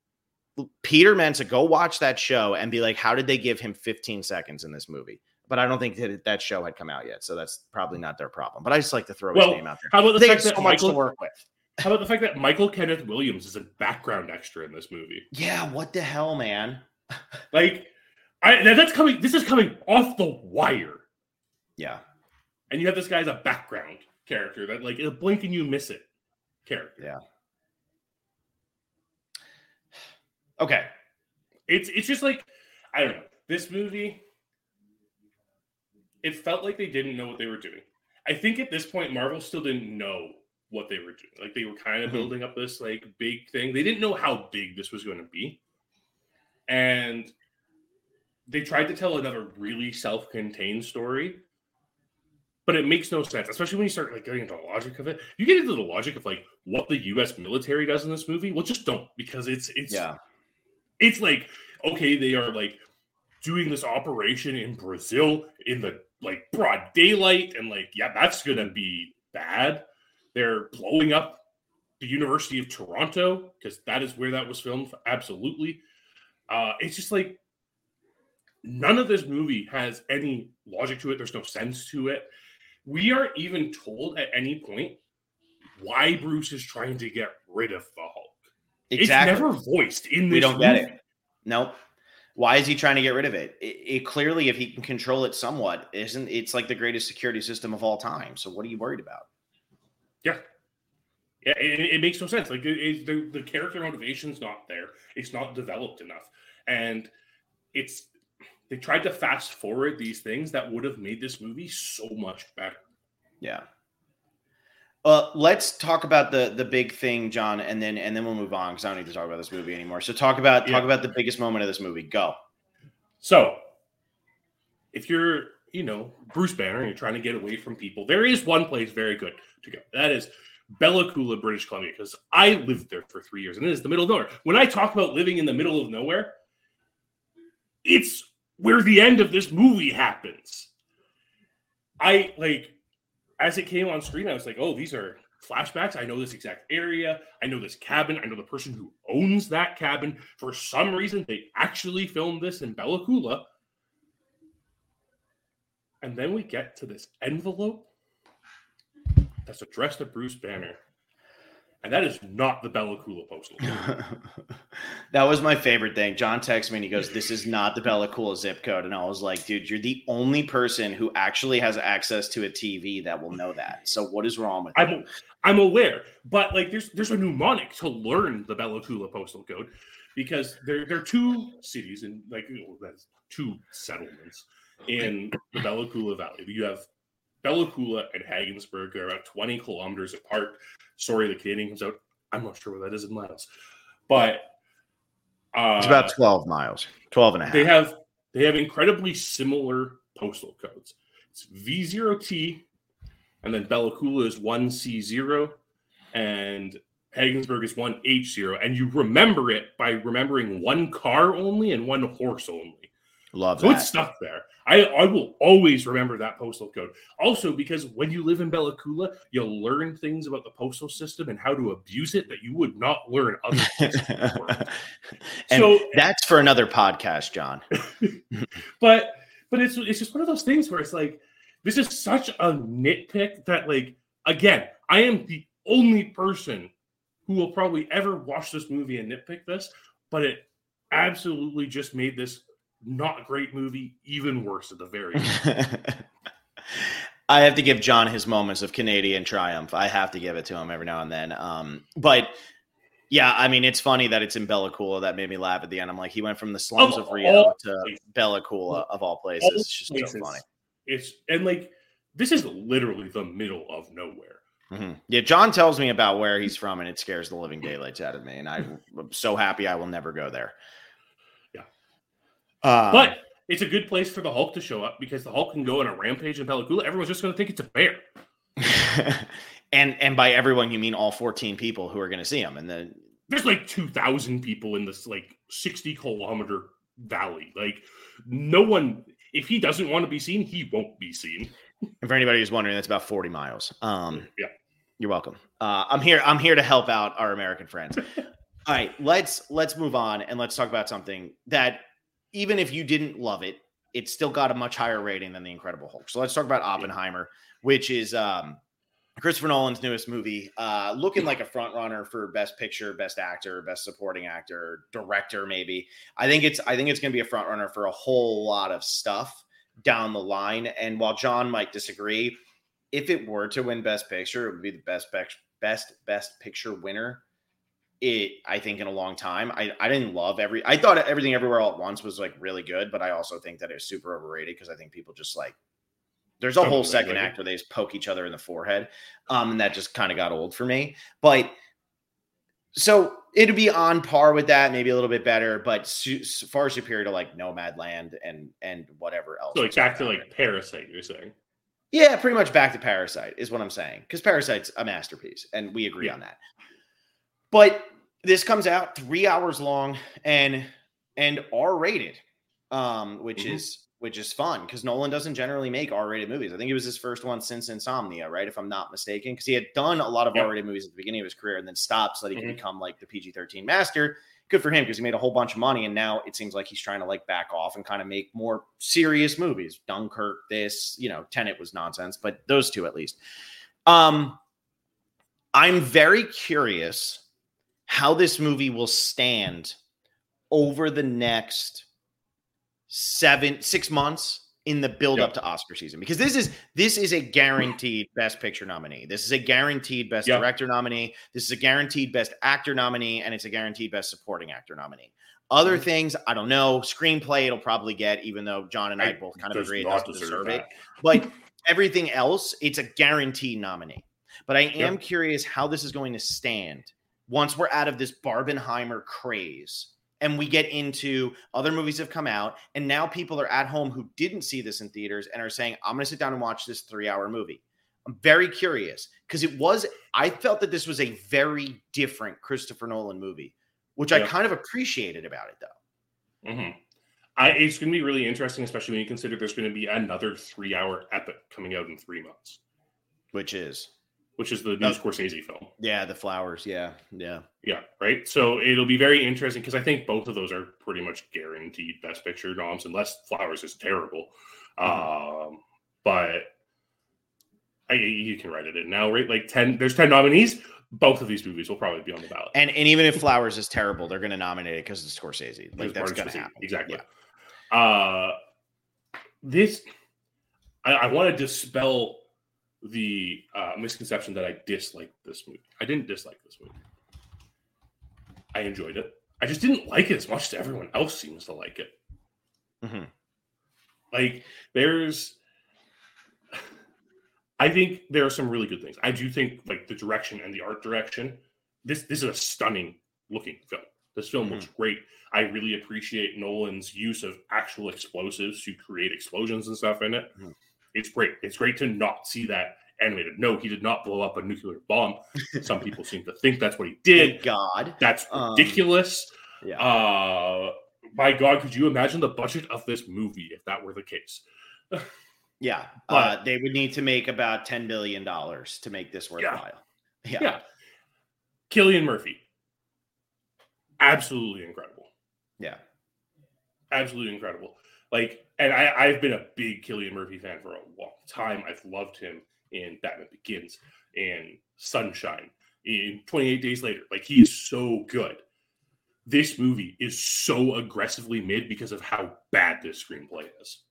[SPEAKER 1] Peter Mensah, go watch that show and be like, how did they give him fifteen seconds in this movie? But I don't think that that show had come out yet. So that's probably not their problem. But I just like to throw his
[SPEAKER 2] well,
[SPEAKER 1] name out there.
[SPEAKER 2] How about the
[SPEAKER 1] they
[SPEAKER 2] fact
[SPEAKER 1] have
[SPEAKER 2] that
[SPEAKER 1] so
[SPEAKER 2] Michael,
[SPEAKER 1] much to work with?
[SPEAKER 2] How about the fact that Michael Kenneth Williams is a background extra in this movie?
[SPEAKER 1] Yeah, what the hell, man?
[SPEAKER 2] Like, I that's coming. This is coming off the wire.
[SPEAKER 1] Yeah,
[SPEAKER 2] and you have this guy as a background character that, like, in a blink and you miss it. Character.
[SPEAKER 1] Yeah. Okay.
[SPEAKER 2] It's it's just like, I don't know. This movie, it felt like they didn't know what they were doing. I think at this point, Marvel still didn't know what they were doing. Like, they were kind of mm-hmm. building up this like big thing. They didn't know how big this was going to be. And they tried to tell another really self-contained story, but it makes no sense, especially when you start like getting into the logic of it. You get into the logic of like what the U S military does in this movie. Well, just don't, because it's it's
[SPEAKER 1] yeah.
[SPEAKER 2] It's like, okay, they are like doing this operation in Brazil in the like broad daylight, and like, yeah, that's gonna be bad. They're blowing up the University of Toronto because that is where that was filmed. Absolutely. Uh, it's just like none of this movie has any logic to it. There's no sense to it. We aren't even told at any point why Bruce is trying to get rid of the Hulk.
[SPEAKER 1] Exactly.
[SPEAKER 2] It's never voiced in this
[SPEAKER 1] We don't
[SPEAKER 2] movie.
[SPEAKER 1] get it. Nope. Why is he trying to get rid of it? It, it? Clearly, if he can control it somewhat, isn't it's like the greatest security system of all time. So what are you worried about?
[SPEAKER 2] Yeah. Yeah, it, it makes no sense. Like, it, it, the, the character motivation's not there. It's not developed enough. And it's they tried to fast forward these things that would have made this movie so much better.
[SPEAKER 1] Yeah. Uh, let's talk about the the big thing, John, and then and then we'll move on because I don't need to talk about this movie anymore. So talk about yeah. talk about the biggest moment of this movie. Go.
[SPEAKER 2] So if you're, you know, Bruce Banner and you're trying to get away from people, there is one place very good to go. That is Bella Coola, British Columbia, because I lived there for three years, and it is the middle of nowhere. When I talk about living in the middle of nowhere, it's where the end of this movie happens. I, like, as it came on screen, I was like, oh, these are flashbacks. I know this exact area. I know this cabin. I know the person who owns that cabin. For some reason, they actually filmed this in Bella Coola. And then we get to this envelope that's addressed to Bruce Banner. And that is not the Bella Coola postal.
[SPEAKER 1] That was my favorite thing. John texted me and he goes, this is not the Bella Coola zip code. And I was like, dude, you're the only person who actually has access to a T V that will know that. So what is wrong with
[SPEAKER 2] I'm,
[SPEAKER 1] you?
[SPEAKER 2] I'm aware. But like there's there's a mnemonic to learn the Bella Coola postal code because there, there are two cities and like you know, that's two settlements in the Bella Coola Valley. You have Bella Coola and Haggensburg are about twenty kilometers apart. Sorry, the Canadian comes out. I'm not sure where that is in miles. But uh,
[SPEAKER 1] it's about twelve miles, twelve and a half.
[SPEAKER 2] They have they have incredibly similar postal codes. It's V zero T, and then Bella Coola is one C zero, and Haggensburg is one H zero. And you remember it by remembering one car only and one horse only.
[SPEAKER 1] Love
[SPEAKER 2] so
[SPEAKER 1] that.
[SPEAKER 2] It's stuck there. I, I will always remember that postal code. Also, because when you live in Bella Coola, you'll learn things about the postal system and how to abuse it that you would not learn other places.
[SPEAKER 1] And
[SPEAKER 2] so
[SPEAKER 1] that's for another podcast, John.
[SPEAKER 2] but but it's it's just one of those things where it's like, this is such a nitpick that, like, again, I am the only person who will probably ever watch this movie and nitpick this, but it absolutely just made this not great movie even worse at the very end.
[SPEAKER 1] I have to give John his moments of Canadian triumph. I have to give it to him every now and then. Um, but yeah, I mean, it's funny that it's in Bella Coola. That made me laugh at the end. I'm like, he went from the slums of, of Rio to places. Bella Coola of all places. All it's just places. So funny.
[SPEAKER 2] It's and like this is literally the middle of nowhere.
[SPEAKER 1] Mm-hmm. Yeah, John tells me about where he's from, and it scares the living daylights out of me. And I'm so happy I will never go there.
[SPEAKER 2] Um, but it's a good place for the Hulk to show up because the Hulk can go on a rampage in Bella Coola. Everyone's just going to think it's a bear.
[SPEAKER 1] and and by everyone, you mean all fourteen people who are going to see him. And then
[SPEAKER 2] there's like two thousand people in this like sixty kilometer valley. Like no one, if he doesn't want to be seen, he won't be seen.
[SPEAKER 1] And for anybody who's wondering, that's about forty miles. Um,
[SPEAKER 2] yeah,
[SPEAKER 1] you're welcome. Uh, I'm here. I'm here to help out our American friends. All right, let's let's move on and let's talk about something that, even if you didn't love it, it still got a much higher rating than The Incredible Hulk. So let's talk about Oppenheimer, which is um, Christopher Nolan's newest movie, uh, looking like a front runner for Best Picture, Best Actor, Best Supporting Actor, Director, maybe. I think it's I think it's going to be a front runner for a whole lot of stuff down the line. And while John might disagree, if it were to win Best Picture, it would be the best best Best Picture winner. It, I think, in a long time. I, I didn't love every, I thought Everything Everywhere All at Once was like really good, but I also think that it was super overrated because I think people just like, there's a whole second act where they just poke each other in the forehead. Um, and that just kind of got old for me. But so it'd be on par with that, maybe a little bit better, but su- far superior to like Nomadland and, and whatever else.
[SPEAKER 2] So like back to like Parasite, you're saying?
[SPEAKER 1] Yeah, pretty much back to Parasite is what I'm saying. Because Parasite's a masterpiece and we agree yeah. on that. But this comes out three hours long and and R-rated, um, which mm-hmm. is which is fun because Nolan doesn't generally make R-rated movies. I think it was his first one since Insomnia, right? If I'm not mistaken, because he had done a lot of yep. R-rated movies at the beginning of his career and then stopped so that he mm-hmm. could become like the P G thirteen master. Good for him because he made a whole bunch of money and now it seems like he's trying to like back off and kind of make more serious movies. Dunkirk, this, you know, Tenet was nonsense, but those two at least. Um, I'm very curious how this movie will stand over the next seven, six months in the build yep. up to Oscar season, because this is, this is a guaranteed Best Picture nominee. This is a guaranteed Best yep. Director nominee. This is a guaranteed Best Actor nominee, and it's a guaranteed Best Supporting Actor nominee. Other mm-hmm. things, I don't know. Screenplay, it'll probably get, even though John and I, I both kind of agree it doesn't deserve it. But everything else, it's a guaranteed nominee. But I am yep. curious how this is going to stand once we're out of this Barbenheimer craze and we get into other movies have come out, and now people are at home who didn't see this in theaters and are saying, I'm going to sit down and watch this three-hour movie. I'm very curious because it was, I felt that this was a very different Christopher Nolan movie, which yeah. I kind of appreciated about it, though.
[SPEAKER 2] Mm-hmm. I, it's going to be really interesting, especially when you consider there's going to be another three-hour epic coming out in three months.
[SPEAKER 1] Which is?
[SPEAKER 2] Which is the new oh, Scorsese film.
[SPEAKER 1] Yeah, The Flowers. Yeah, yeah.
[SPEAKER 2] Yeah, right? So it'll be very interesting because I think both of those are pretty much guaranteed Best Picture noms, unless Flowers is terrible. Mm-hmm. Um, but I, you can write it in now, right? Like ten, there's ten nominees. Both of these movies will probably be on the ballot.
[SPEAKER 1] And and even if Flowers is terrible, they're going to nominate it because it's Scorsese. Like, that's going to happen.
[SPEAKER 2] Exactly. Yeah. Uh, this, I, I want to dispel the uh, misconception that I disliked this movie. I didn't dislike this movie. I enjoyed it. I just didn't like it as much as everyone else seems to like it.
[SPEAKER 1] Mm-hmm.
[SPEAKER 2] Like, there's... I think there are some really good things. I do think, like, the direction and the art direction, this this is a stunning looking film. This film mm-hmm. looks great. I really appreciate Nolan's use of actual explosives to create explosions and stuff in it. Mm-hmm. It's great. It's great to not see that animated. No, he did not blow up a nuclear bomb. Some people seem to think that's what he did.
[SPEAKER 1] Thank God.
[SPEAKER 2] That's ridiculous. Um,
[SPEAKER 1] yeah.
[SPEAKER 2] Uh, my God, could you imagine the budget of this movie if that were the case?
[SPEAKER 1] Yeah, but, uh, they would need to make about ten billion dollars to make this worthwhile.
[SPEAKER 2] Yeah. yeah. Cillian Murphy. Absolutely incredible.
[SPEAKER 1] Yeah.
[SPEAKER 2] Absolutely incredible. Like, and I, I've been a big Cillian Murphy fan for a long time. I've loved him in Batman Begins, in Sunshine, in twenty-eight Days Later. Like, he is so good. This movie is so aggressively mid because of how bad this screenplay is.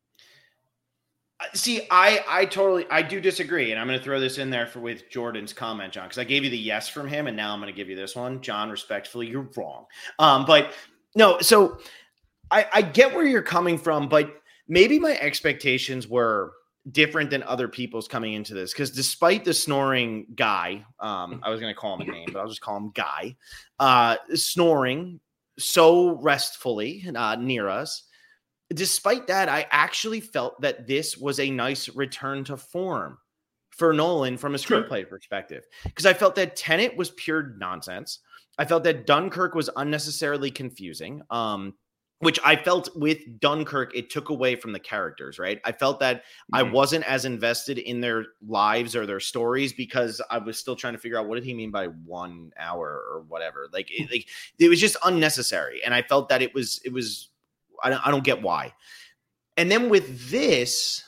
[SPEAKER 1] See, I, I totally, I do disagree. And I'm going to throw this in there for with Jordan's comment, John, because I gave you the yes from him. And now I'm going to give you this one. John, respectfully, you're wrong. Um, but no, so I, I get where you're coming from, but maybe my expectations were different than other people's coming into this. Because despite the snoring guy, um, I was going to call him a name, but I'll just call him Guy, uh, snoring so restfully uh, near us. Despite that, I actually felt that this was a nice return to form for Nolan from a screenplay sure. perspective. Because I felt that Tenet was pure nonsense. I felt that Dunkirk was unnecessarily confusing, um, which I felt with Dunkirk, it took away from the characters, right? I felt that mm-hmm. I wasn't as invested in their lives or their stories because I was still trying to figure out what did he mean by one hour or whatever. Like, it, like it was just unnecessary. And I felt that it was, it was, I don't, I don't get why. And then with this,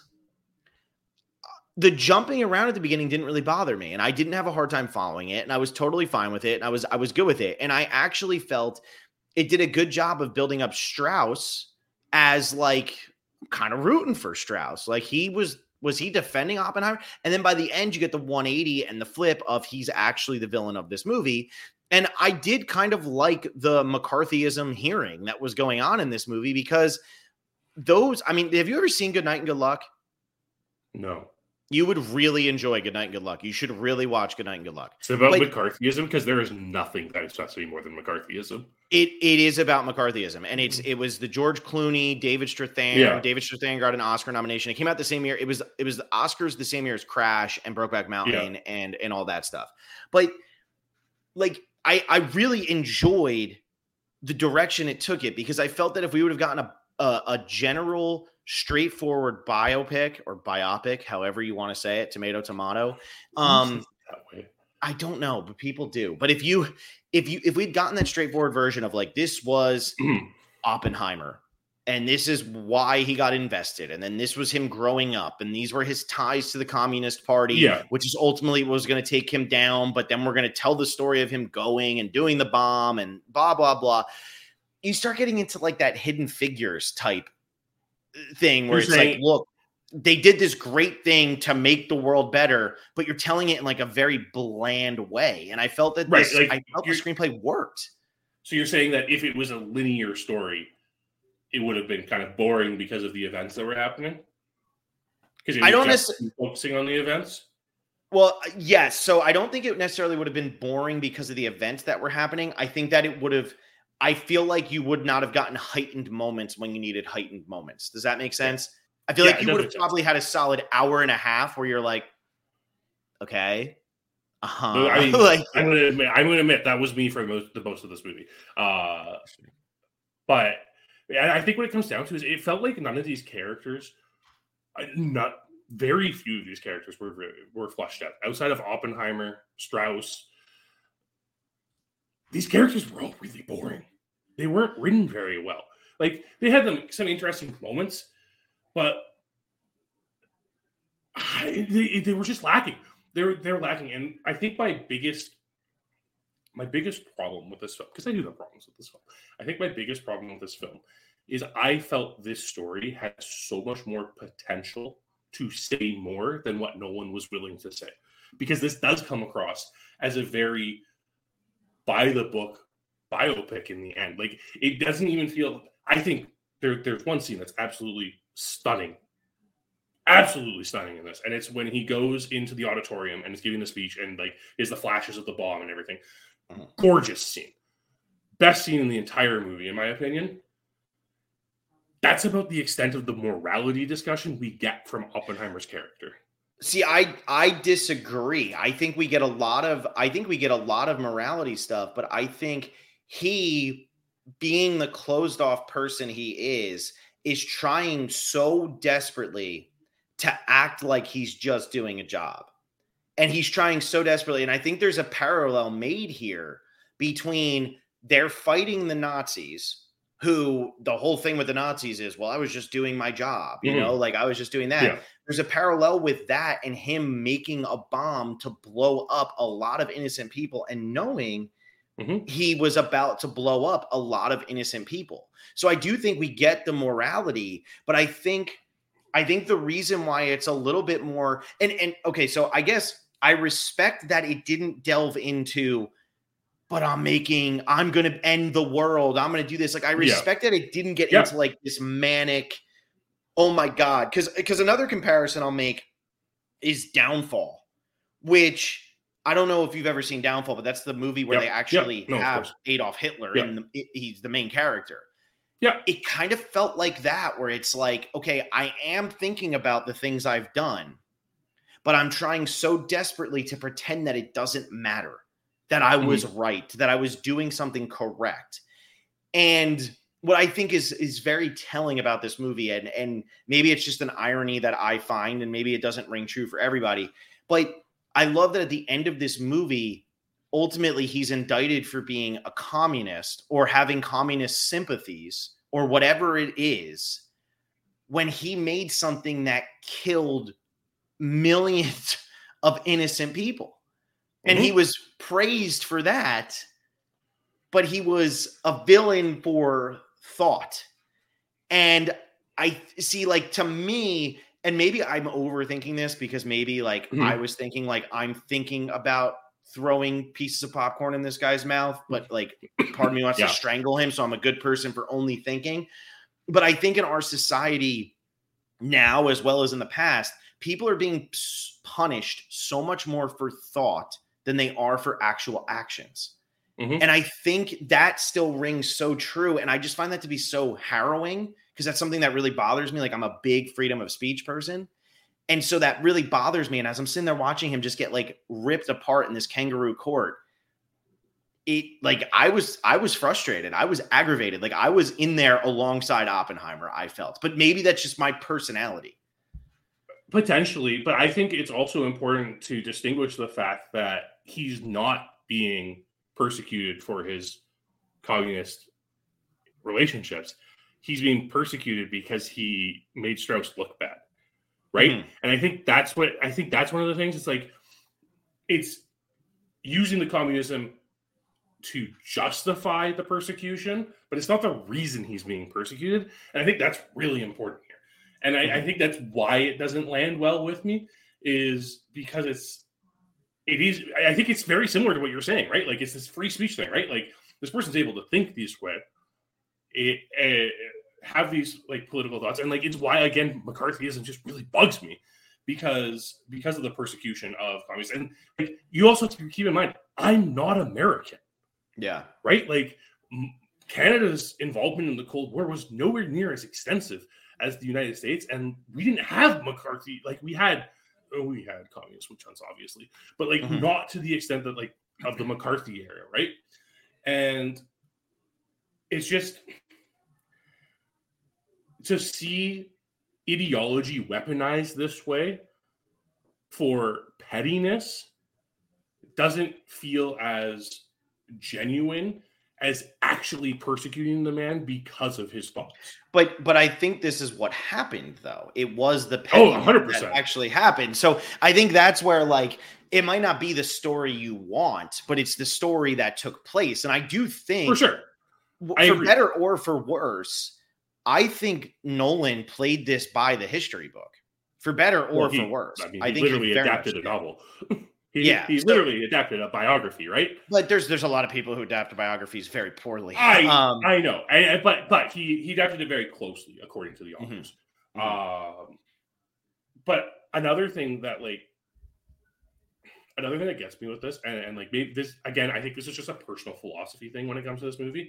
[SPEAKER 1] the jumping around at the beginning didn't really bother me. And I didn't have a hard time following it. And I was totally fine with it. And I was, I was good with it. And I actually felt it did a good job of building up Strauss as like kind of rooting for Strauss. Like he was, was he defending Oppenheimer? And then by the end, you get the one eighty and the flip of he's actually the villain of this movie. And I did kind of like the McCarthyism hearing that was going on in this movie because those, I mean, have you ever seen Good Night and Good Luck?
[SPEAKER 2] No.
[SPEAKER 1] You would really enjoy Good Night and Good Luck. You should really watch Good Night and Good Luck.
[SPEAKER 2] It's about like, McCarthyism because there is nothing that excites me more than McCarthyism.
[SPEAKER 1] It it is about McCarthyism, and it's it was the George Clooney, David Strathairn.
[SPEAKER 2] Yeah.
[SPEAKER 1] David Strathairn got an Oscar nomination. It came out the same year. It was it was the Oscars the same year as Crash and Brokeback Mountain yeah. and and all that stuff. But like. I, I really enjoyed the direction it took it because I felt that if we would have gotten a, a, a general, straightforward biopic or biopic, however you want to say it, tomato, tomato. Um, I don't know, but people do. But if you, if you, if we'd gotten that straightforward version of like, this was Oppenheimer and this is why he got invested. And then this was him growing up. And these were his ties to the Communist Party,
[SPEAKER 2] yeah.
[SPEAKER 1] which is ultimately what was going to take him down. But then we're going to tell the story of him going and doing the bomb and blah, blah, blah. You start getting into like that Hidden Figures type thing where you're it's saying, like, look, they did this great thing to make the world better, but you're telling it in like a very bland way. And I felt that
[SPEAKER 2] right,
[SPEAKER 1] this,
[SPEAKER 2] like,
[SPEAKER 1] I felt the screenplay worked.
[SPEAKER 2] So you're saying that if it was a linear story, it would have been kind of boring because of the events that were happening? Because
[SPEAKER 1] I don't necessarily
[SPEAKER 2] focusing on the events?
[SPEAKER 1] Well, yes. So I don't think it necessarily would have been boring because of the events that were happening. I think that it would have I feel like you would not have gotten heightened moments when you needed heightened moments. Does that make sense? I feel
[SPEAKER 2] Yeah,
[SPEAKER 1] like
[SPEAKER 2] it
[SPEAKER 1] you
[SPEAKER 2] does
[SPEAKER 1] would have
[SPEAKER 2] make
[SPEAKER 1] probably
[SPEAKER 2] sense.
[SPEAKER 1] had a solid hour and a half where you're like, okay, uh-huh.
[SPEAKER 2] No, I mean,
[SPEAKER 1] like,
[SPEAKER 2] I'm gonna admit, I'm gonna admit that was me for most the most of this movie. Uh, but and I think what it comes down to is it felt like none of these characters, not very few of these characters were were fleshed out outside of Oppenheimer, Strauss. These characters were all really boring. They weren't written very well. Like they had them some interesting moments, but I, they, they were just lacking. They're they're lacking, and I think my biggest my biggest problem with this film, because I do have problems with this film, I think my biggest problem with this film is I felt this story had so much more potential to say more than what Nolan was willing to say, because this does come across as a very by the book biopic in the end. Like it doesn't even feel. I think there there's one scene that's absolutely stunning. Absolutely stunning in this. And it's when he goes into the auditorium and is giving the speech and like is the flashes of the bomb and everything. Gorgeous scene. Best scene in the entire movie, in my opinion. That's about the extent of the morality discussion we get from Oppenheimer's character.
[SPEAKER 1] See, I I disagree. I think we get a lot of I think we get a lot of morality stuff, but I think he, being the closed off person he is, is trying so desperately to act like he's just doing a job. And he's trying so desperately. And I think there's a parallel made here between they're fighting the Nazis, who the whole thing with the Nazis is, well, I was just doing my job, you mm-hmm. know, like I was just doing that. Yeah. There's a parallel with that and him making a bomb to blow up a lot of innocent people and knowing mm-hmm. he was about to blow up a lot of innocent people. So I do think we get the morality, but I think I think the reason why it's a little bit more and and okay, so I guess I respect that it didn't delve into, but I'm making, I'm going to end the world. I'm going to do this. Like, I respect yeah. that it didn't get yeah. into like this manic, oh my God. Cause, cause another comparison I'll make is Downfall, which I don't know if you've ever seen Downfall, but that's the movie where yep. they actually yep. no, have Adolf Hitler yep. and the, it, he's the main character.
[SPEAKER 2] Yeah.
[SPEAKER 1] It kind of felt like that, where it's like, okay, I am thinking about the things I've done, but I'm trying so desperately to pretend that it doesn't matter, that I was mm-hmm. right, that I was doing something correct. And what I think is is very telling about this movie, and, and maybe it's just an irony that I find, and maybe it doesn't ring true for everybody, but I love that at the end of this movie, ultimately he's indicted for being a communist or having communist sympathies or whatever it is, when he made something that killed millions of innocent people. And mm-hmm. he was praised for that, but he was a villain for thought. And I see, like, to me, and maybe I'm overthinking this because maybe like mm-hmm. I was thinking like I'm thinking about throwing pieces of popcorn in this guy's mouth, but like part of me wants yeah. to strangle him. So I'm a good person for only thinking. But I think in our society now, as well as in the past, people are being punished so much more for thought than they are for actual actions. Mm-hmm. And I think that still rings so true. And I just find that to be so harrowing, because that's something that really bothers me. Like, I'm a big freedom of speech person. And so that really bothers me. And as I'm sitting there watching him just get like ripped apart in this kangaroo court, it like I was I was frustrated. I was aggravated. Like, I was in there alongside Oppenheimer, I felt. But maybe that's just my personality.
[SPEAKER 2] Potentially, but I think it's also important to distinguish the fact that he's not being persecuted for his communist relationships. He's being persecuted because he made Strauss look bad, right? Mm-hmm. And I think that's what I think that's one of the things. It's like it's using the communism to justify the persecution, but it's not the reason he's being persecuted. And I think that's really important here. And I, I think that's why it doesn't land well with me, is because it's, it is, I think it's very similar to what you're saying, right? Like, it's this free speech thing, right? Like, this person's able to think this way, it, uh, have these like political thoughts. And like, it's why, again, McCarthyism just really bugs me, because, because of the persecution of communists. And like, you also have to keep in mind, I'm not American.
[SPEAKER 1] Yeah.
[SPEAKER 2] Right? Like, Canada's involvement in the Cold War was nowhere near as extensive as the United States, and we didn't have McCarthy. Like we had, oh, we had communist witch hunts, obviously, but like mm-hmm. not to the extent that like of the McCarthy era, right? And it's just to see ideology weaponized this way for pettiness doesn't feel as genuine as actually persecuting the man because of his thoughts.
[SPEAKER 1] But but I think this is what happened, though. It was the pettiness oh, one hundred percent that actually happened. So I think that's where, like, it might not be the story you want, but it's the story that took place. And I do think,
[SPEAKER 2] for sure,
[SPEAKER 1] I for agree. better or for worse, I think Nolan played this by the history book, for better or well, he, for worse.
[SPEAKER 2] I, mean,
[SPEAKER 1] I
[SPEAKER 2] he
[SPEAKER 1] think
[SPEAKER 2] literally adapted a novel. He,
[SPEAKER 1] yeah,
[SPEAKER 2] he
[SPEAKER 1] so,
[SPEAKER 2] literally adapted a biography, right?
[SPEAKER 1] But there's there's a lot of people who adapt biographies very poorly.
[SPEAKER 2] I
[SPEAKER 1] um,
[SPEAKER 2] I know, I, but but he he adapted it very closely according to the authors. Mm-hmm. Um, but another thing that like another thing that gets me with this, and, and like maybe this again, I think this is just a personal philosophy thing when it comes to this movie.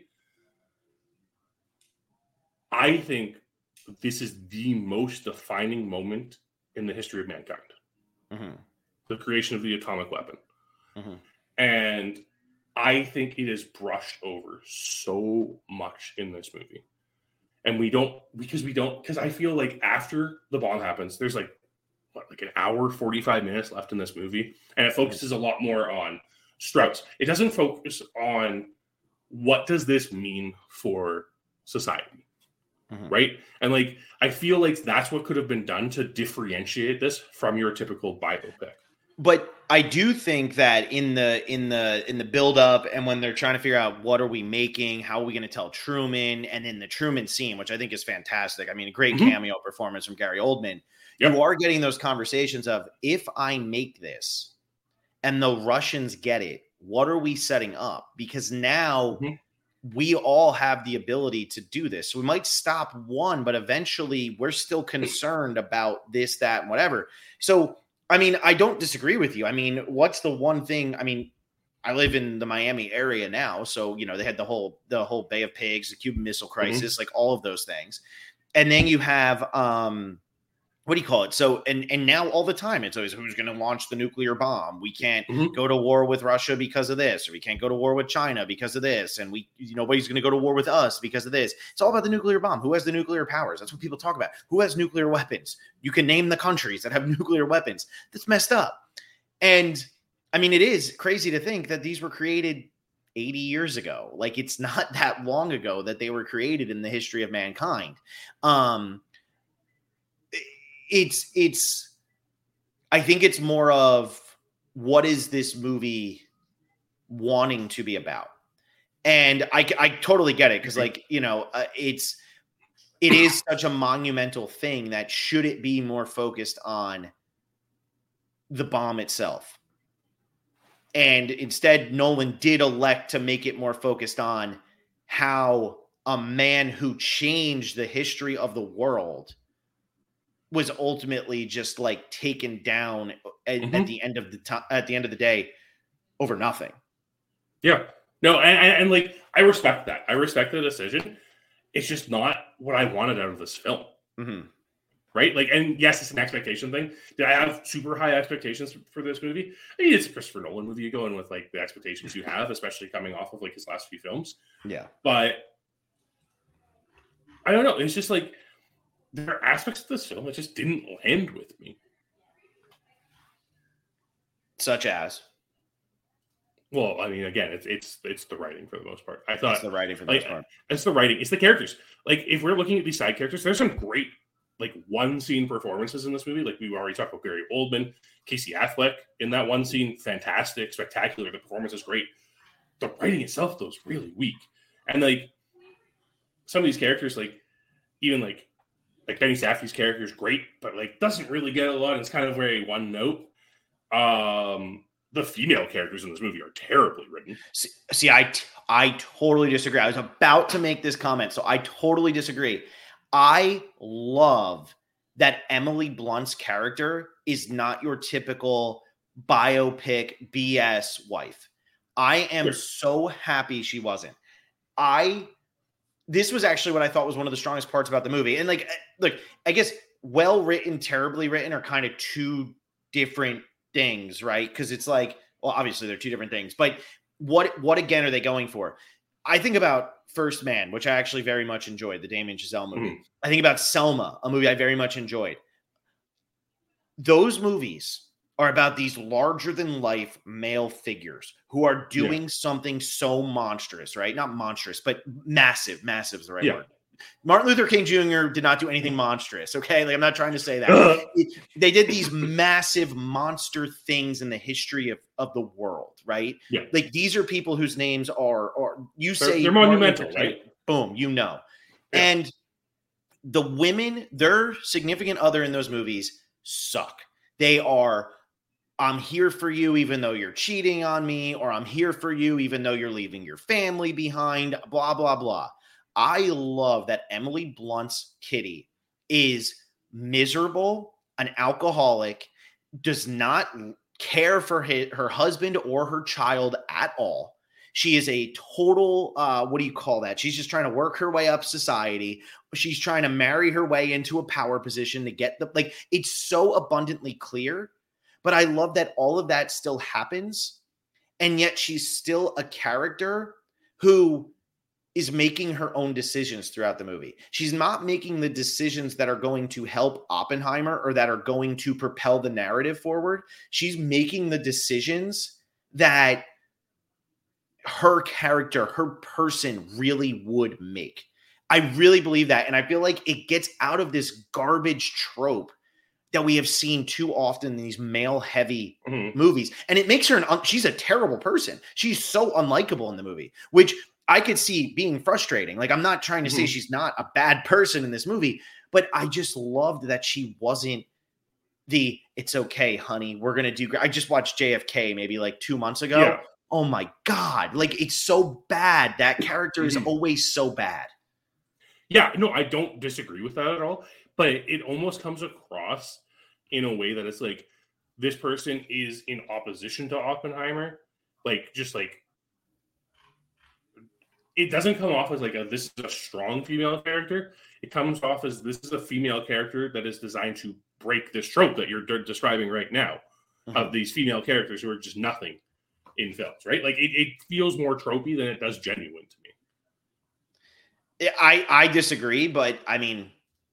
[SPEAKER 2] I think this is the most defining moment in the history of mankind. Mm-hmm. The creation of the atomic weapon. Mm-hmm. And I think it is brushed over so much in this movie. And we don't, because we don't, because I feel like after the bomb happens, there's like, what, like an hour, forty-five minutes left in this movie. And it focuses a lot more on Strauss. It doesn't focus on what does this mean for society. Mm-hmm. Right. And like, I feel like that's what could have been done to differentiate this from your typical biopic.
[SPEAKER 1] But I do think that in the in the in the build up and when they're trying to figure out what are we making, how are we going to tell Truman, and in the Truman scene, which I think is fantastic. I mean, a great mm-hmm. cameo performance from Gary Oldman. Yep. You are getting those conversations of, if I make this and the Russians get it, what are we setting up? Because now mm-hmm. we all have the ability to do this. So we might stop one, but eventually we're still concerned about this, that, and whatever. So I mean, I don't disagree with you. I mean, what's the one thing? I mean, I live in the Miami area now, so you know they had the whole the whole Bay of Pigs, the Cuban Missile Crisis, mm-hmm. like all of those things, and then you have um, what do you call it? So and and now all the time it's always who's going to launch the nuclear bomb. We can't mm-hmm. go to war with Russia because of this, or we can't go to war with China because of this, and we nobody's going to go to war with us because of this. It's all about the nuclear bomb. Who has the nuclear powers? That's what people talk about. Who has nuclear weapons? You can name the countries that have nuclear weapons. That's messed up. And I mean, it is crazy to think that these were created eighty years ago. Like, it's not that long ago that they were created in the history of mankind. Um, It's, it's, I think it's more of what is this movie wanting to be about? And I, I totally get it. Cause like, you know, uh, it's, it is such a monumental thing that should it be more focused on the bomb itself? And instead Nolan did elect to make it more focused on how a man who changed the history of the world was ultimately just like taken down at, mm-hmm. at the end of the time, at the end of the day, over nothing.
[SPEAKER 2] Yeah, no. And, and, and like, I respect that. I respect the decision. It's just not what I wanted out of this film. Mm-hmm. Right. Like, and yes, it's an expectation thing. Did I have super high expectations for this movie? I mean, it's a Christopher Nolan movie. You go in with like the expectations you have, especially coming off of like his last few films.
[SPEAKER 1] Yeah.
[SPEAKER 2] But I don't know. It's just like, there are aspects of this film that just didn't land with me.
[SPEAKER 1] Such as?
[SPEAKER 2] Well, I mean, again, it's it's it's the writing for the most part. I thought
[SPEAKER 1] it's the writing for the
[SPEAKER 2] like,
[SPEAKER 1] most part.
[SPEAKER 2] It's the writing. It's the characters. Like, if we're looking at these side characters, there's some great like one scene performances in this movie. Like, we already talked about Gary Oldman, Casey Affleck in that one scene, fantastic, spectacular. The performance is great. The writing itself, though, is really weak. And like some of these characters, like even like. Like Benny Safdie's character is great, but like doesn't really get a lot. It's kind of very one note. Um, the female characters in this movie are terribly written.
[SPEAKER 1] See, see, I I totally disagree. I was about to make this comment, so I totally disagree. I love that Emily Blunt's character is not your typical biopic B S wife. I am sure. so happy she wasn't. I this was actually what I thought was one of the strongest parts about the movie. And like, look, I guess well written, terribly written are kind of two different things, right? Because it's like, well, obviously they're two different things, but what, what again are they going for? I think about First Man, which I actually very much enjoyed, the Damien Chazelle movie. Mm. I think about Selma, a movie I very much enjoyed. Those movies are about these larger than life male figures who are doing yeah. something so monstrous, right? Not monstrous, but massive. Massive is the right yeah. word. Martin Luther King Junior did not do anything monstrous. Okay. Like, I'm not trying to say that. it, they did these massive monster things in the history of, of the world, right?
[SPEAKER 2] Yeah.
[SPEAKER 1] Like, these are people whose names are, or you
[SPEAKER 2] they're,
[SPEAKER 1] say
[SPEAKER 2] they're monumental, right?
[SPEAKER 1] Boom, you know.
[SPEAKER 2] Yeah.
[SPEAKER 1] And the women, their significant other in those movies suck. They are, I'm here for you even though you're cheating on me, or I'm here for you even though you're leaving your family behind, blah, blah, blah. I love that Emily Blunt's Kitty is miserable, an alcoholic, does not care for his, her husband or her child at all. She is a total, uh, what do you call that? She's just trying to work her way up society. She's trying to marry her way into a power position to get the, like, it's so abundantly clear. But I love that all of that still happens, and yet she's still a character who is making her own decisions throughout the movie. She's not making the decisions that are going to help Oppenheimer or that are going to propel the narrative forward. She's making the decisions that her character, her person really would make. I really believe that, and I feel like it gets out of this garbage trope that we have seen too often in these male-heavy mm-hmm. movies. And it makes her an un- – she's a terrible person. She's so unlikable in the movie, which I could see being frustrating. Like, I'm not trying to mm-hmm. say she's not a bad person in this movie, but I just loved that she wasn't the – it's okay, honey, we're going to do – I just watched J F K maybe like two months ago.
[SPEAKER 2] Yeah.
[SPEAKER 1] Oh, my God. Like, it's so bad. That character mm-hmm. is always so bad.
[SPEAKER 2] Yeah, no, I don't disagree with that at all. But it almost comes across in a way that it's like this person is in opposition to Oppenheimer. Like, just like, it doesn't come off as like a, this is a strong female character. It comes off as this is a female character that is designed to break this trope that you're de- describing right now mm-hmm. of these female characters who are just nothing in films, right? Like, it, it feels more tropey than it does genuine to me.
[SPEAKER 1] I, I disagree, but I mean,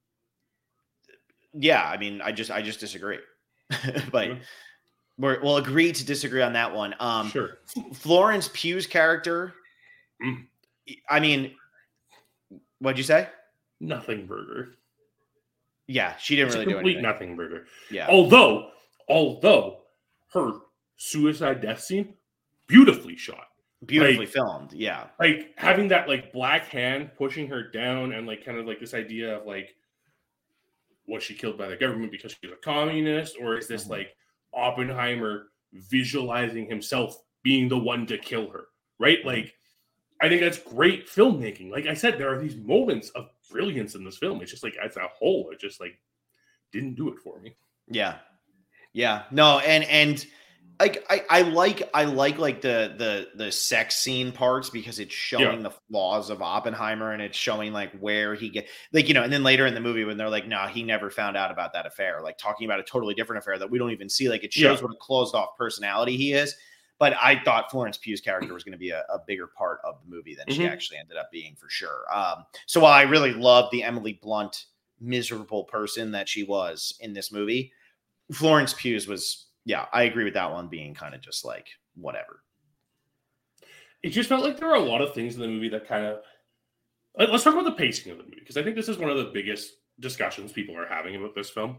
[SPEAKER 1] yeah, I mean, I just, I just disagree, but yeah. we're, we'll agree to disagree on that one. Um,
[SPEAKER 2] sure.
[SPEAKER 1] Florence Pugh's character.
[SPEAKER 2] Mm.
[SPEAKER 1] I mean, what'd you say?
[SPEAKER 2] Nothing burger.
[SPEAKER 1] Yeah. She didn't
[SPEAKER 2] it's
[SPEAKER 1] really
[SPEAKER 2] a complete
[SPEAKER 1] do anything.
[SPEAKER 2] Nothing burger.
[SPEAKER 1] Yeah.
[SPEAKER 2] Although, although her suicide death scene, beautifully shot.
[SPEAKER 1] Beautifully
[SPEAKER 2] like,
[SPEAKER 1] filmed. Yeah.
[SPEAKER 2] Like having that like black hand pushing her down and like kind of like this idea of like, was she killed by the government because she's a communist? Or is this mm-hmm. like Oppenheimer visualizing himself being the one to kill her? Right? Mm-hmm. Like, I think that's great filmmaking. Like I said, there are these moments of brilliance in this film. It's just like, as a whole, it just like didn't do it for me.
[SPEAKER 1] Yeah. Yeah. No. And, and, Like I, I like I like like the the the sex scene parts because it's showing yeah. the flaws of Oppenheimer and it's showing like where he get like, you know, and then later in the movie when they're like, no, he never found out about that affair, like talking about a totally different affair that we don't even see. Like it shows yeah. what a closed off personality he is. But I thought Florence Pugh's character was going to be a, a bigger part of the movie than mm-hmm. she actually ended up being for sure. Um, so while I really loved the Emily Blunt miserable person that she was in this movie, Florence Pugh's was. Yeah, I agree with that one being kind of just like whatever.
[SPEAKER 2] It just felt like there were a lot of things in the movie that kind of. Let's talk about the pacing of the movie because I think this is one of the biggest discussions people are having about this film.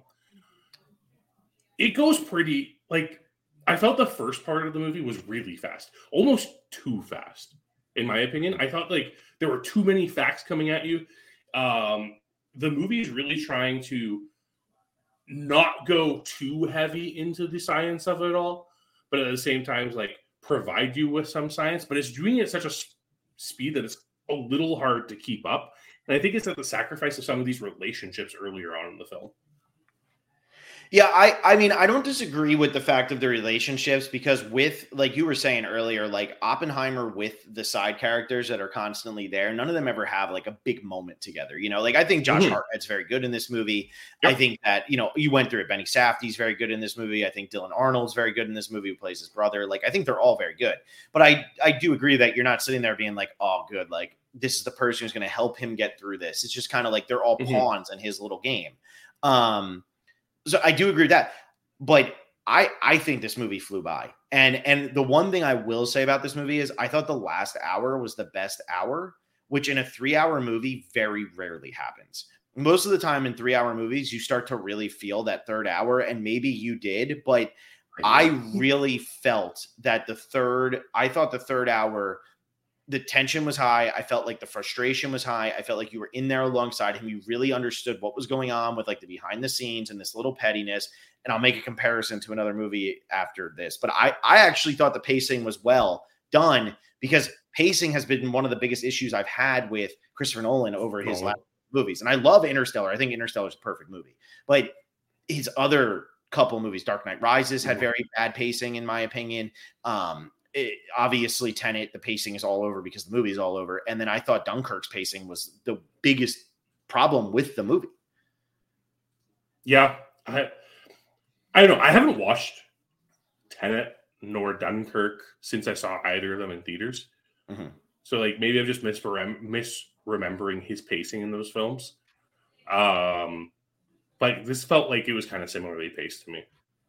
[SPEAKER 2] It goes pretty like I felt the first part of the movie was really fast, almost too fast, in my opinion. I thought like there were too many facts coming at you. Um, the movie is really trying to. Not go too heavy into the science of it all, but at the same time, like provide you with some science, but it's doing it at such a speed that it's a little hard to keep up. And I think it's at the sacrifice of some of these relationships earlier on in the film.
[SPEAKER 1] Yeah, I I mean, I don't disagree with the fact of the relationships because with like you were saying earlier, like Oppenheimer with the side characters that are constantly there, none of them ever have like a big moment together. You know, like I think Josh mm-hmm. Hartnett's very good in this movie. Yep. I think that, you know, you went through it. Benny Safdie's very good in this movie. I think Dylan Arnold's very good in this movie, who plays his brother. Like I think they're all very good. But I I do agree that you're not sitting there being like, oh, good, like this is the person who's going to help him get through this. It's just kind of like they're all mm-hmm. pawns in his little game. Um So I do agree with that, but I I think this movie flew by. And and the one thing I will say about this movie is I thought the last hour was the best hour, which in a three-hour movie very rarely happens. Most of the time in three-hour movies, you start to really feel that third hour, and maybe you did, but I really felt that the third, I thought the third hour, the tension was high. I felt like the frustration was high. I felt like you were in there alongside him. You really understood what was going on with like the behind the scenes and this little pettiness. And I'll make a comparison to another movie after this. But I, I actually thought the pacing was well done because pacing has been one of the biggest issues I've had with Christopher Nolan over his oh. last movies. And I love Interstellar. I think Interstellar is a perfect movie. But his other couple movies, Dark Knight Rises, had very bad pacing, in my opinion. Um, It, obviously Tenet, the pacing is all over because the movie is all over. And then I thought Dunkirk's pacing was the biggest problem with the movie.
[SPEAKER 2] Yeah. I, I don't know. I haven't watched Tenet nor Dunkirk since I saw either of them in theaters. Mm-hmm. So like maybe I'm just misrem- misremembering his pacing in those films. Um, but this felt like it was kind of similarly paced to me.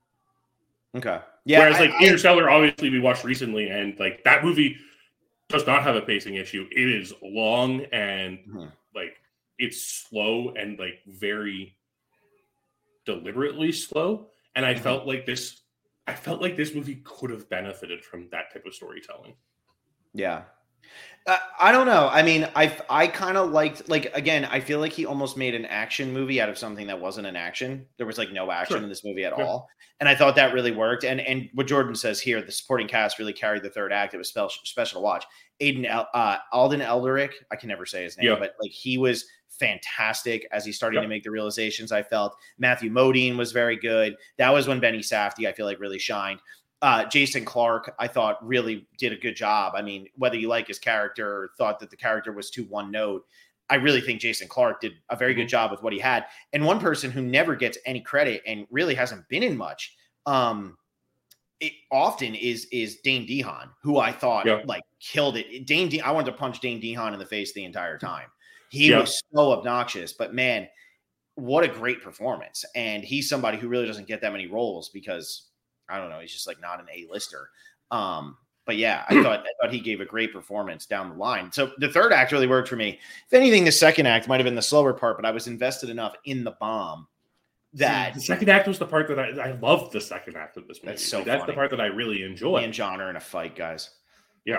[SPEAKER 1] Okay. Yeah.
[SPEAKER 2] Whereas, like,
[SPEAKER 1] I,
[SPEAKER 2] Interstellar, obviously, we watched recently, and, like, that movie does not have a pacing issue. It is long and, mm-hmm. like, it's slow and, like, very deliberately slow. And I mm-hmm. felt like this, I felt like this movie could have benefited from that type of storytelling.
[SPEAKER 1] Yeah. Uh, I don't know. I mean, I I kind of liked, like, again, I feel like he almost made an action movie out of something that wasn't an action. There was like no action sure. in this movie at yeah. all. And I thought that really worked. And and what Jordan says here, the supporting cast really carried the third act. It was special, special to watch. Aiden, uh, Alden Elderick, I can never say his name, yeah. but like he was fantastic as he's starting yep. to make the realizations. I felt Matthew Modine was very good. That was when Benny Safdie, I feel like, really shined. Uh, Jason Clarke, I thought, really did a good job. I mean, whether you like his character or thought that the character was too one note, I really think Jason Clarke did a very good job with what he had. And one person who never gets any credit and really hasn't been in much, um, it often is is Dane DeHaan, who I thought yeah. like killed it. Dane, De- I wanted to punch Dane DeHaan in the face the entire time. He yeah. was so obnoxious, but man, what a great performance! And he's somebody who really doesn't get that many roles because, I don't know, he's just like not an A-lister. Um, but yeah, I thought I thought he gave a great performance down the line. So the third act really worked for me. If anything, the second act might have been the slower part, but I was invested enough in the bomb that
[SPEAKER 2] the second act was the part that I, I loved. The second act of this movie.
[SPEAKER 1] That's so
[SPEAKER 2] like, that's
[SPEAKER 1] funny.
[SPEAKER 2] the part that I really enjoy.
[SPEAKER 1] Me and John are in a fight, guys.
[SPEAKER 2] Yeah.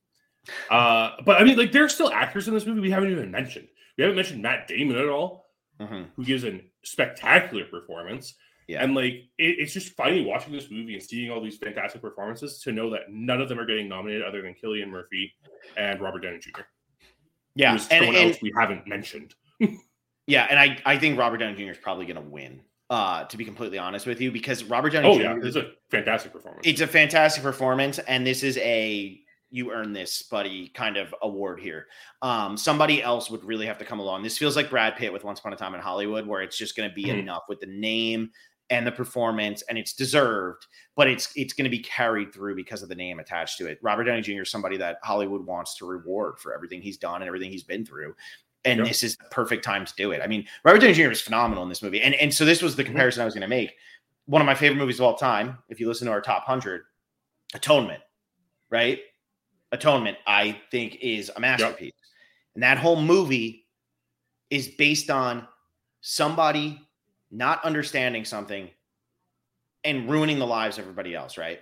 [SPEAKER 2] Uh, but I mean, like, there are still actors in this movie we haven't even mentioned. We haven't mentioned Matt Damon at all, mm-hmm. who gives a spectacular performance. Yeah. And like, it, it's just funny watching this movie and seeing all these fantastic performances to know that none of them are getting nominated other than Cillian Murphy and Robert Downey Junior
[SPEAKER 1] Yeah.
[SPEAKER 2] Who's
[SPEAKER 1] and,
[SPEAKER 2] someone
[SPEAKER 1] and,
[SPEAKER 2] else we haven't mentioned.
[SPEAKER 1] yeah. And I, I think Robert Downey Junior is probably going to win, uh, to be completely honest with you, because Robert Downey
[SPEAKER 2] oh,
[SPEAKER 1] Junior
[SPEAKER 2] yeah. It's a fantastic performance.
[SPEAKER 1] It's a fantastic performance. And this is a, you earn this, buddy, kind of award here. Um, somebody else would really have to come along. This feels like Brad Pitt with Once Upon a Time in Hollywood, where it's just going to be mm-hmm. enough with the name and the performance, and it's deserved, but it's it's going to be carried through because of the name attached to it. Robert Downey Junior is somebody that Hollywood wants to reward for everything he's done and everything he's been through. And yep. this is the perfect time to do it. I mean, Robert Downey Junior is phenomenal in this movie. And, and so this was the comparison mm-hmm. I was going to make. One of my favorite movies of all time, if you listen to our top one hundred, Atonement, right? Atonement, I think, is a masterpiece. Yep. And that whole movie is based on somebody not understanding something and ruining the lives of everybody else, right?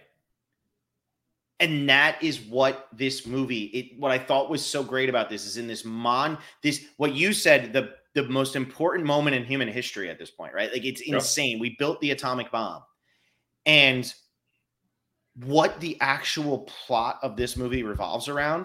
[SPEAKER 1] And that is what this movie, it, what I thought was so great about this is in this mon, this, what you said, the, the most important moment in human history at this point, right? Like, it's insane. Yep. We built the atomic bomb. And what the actual plot of this movie revolves around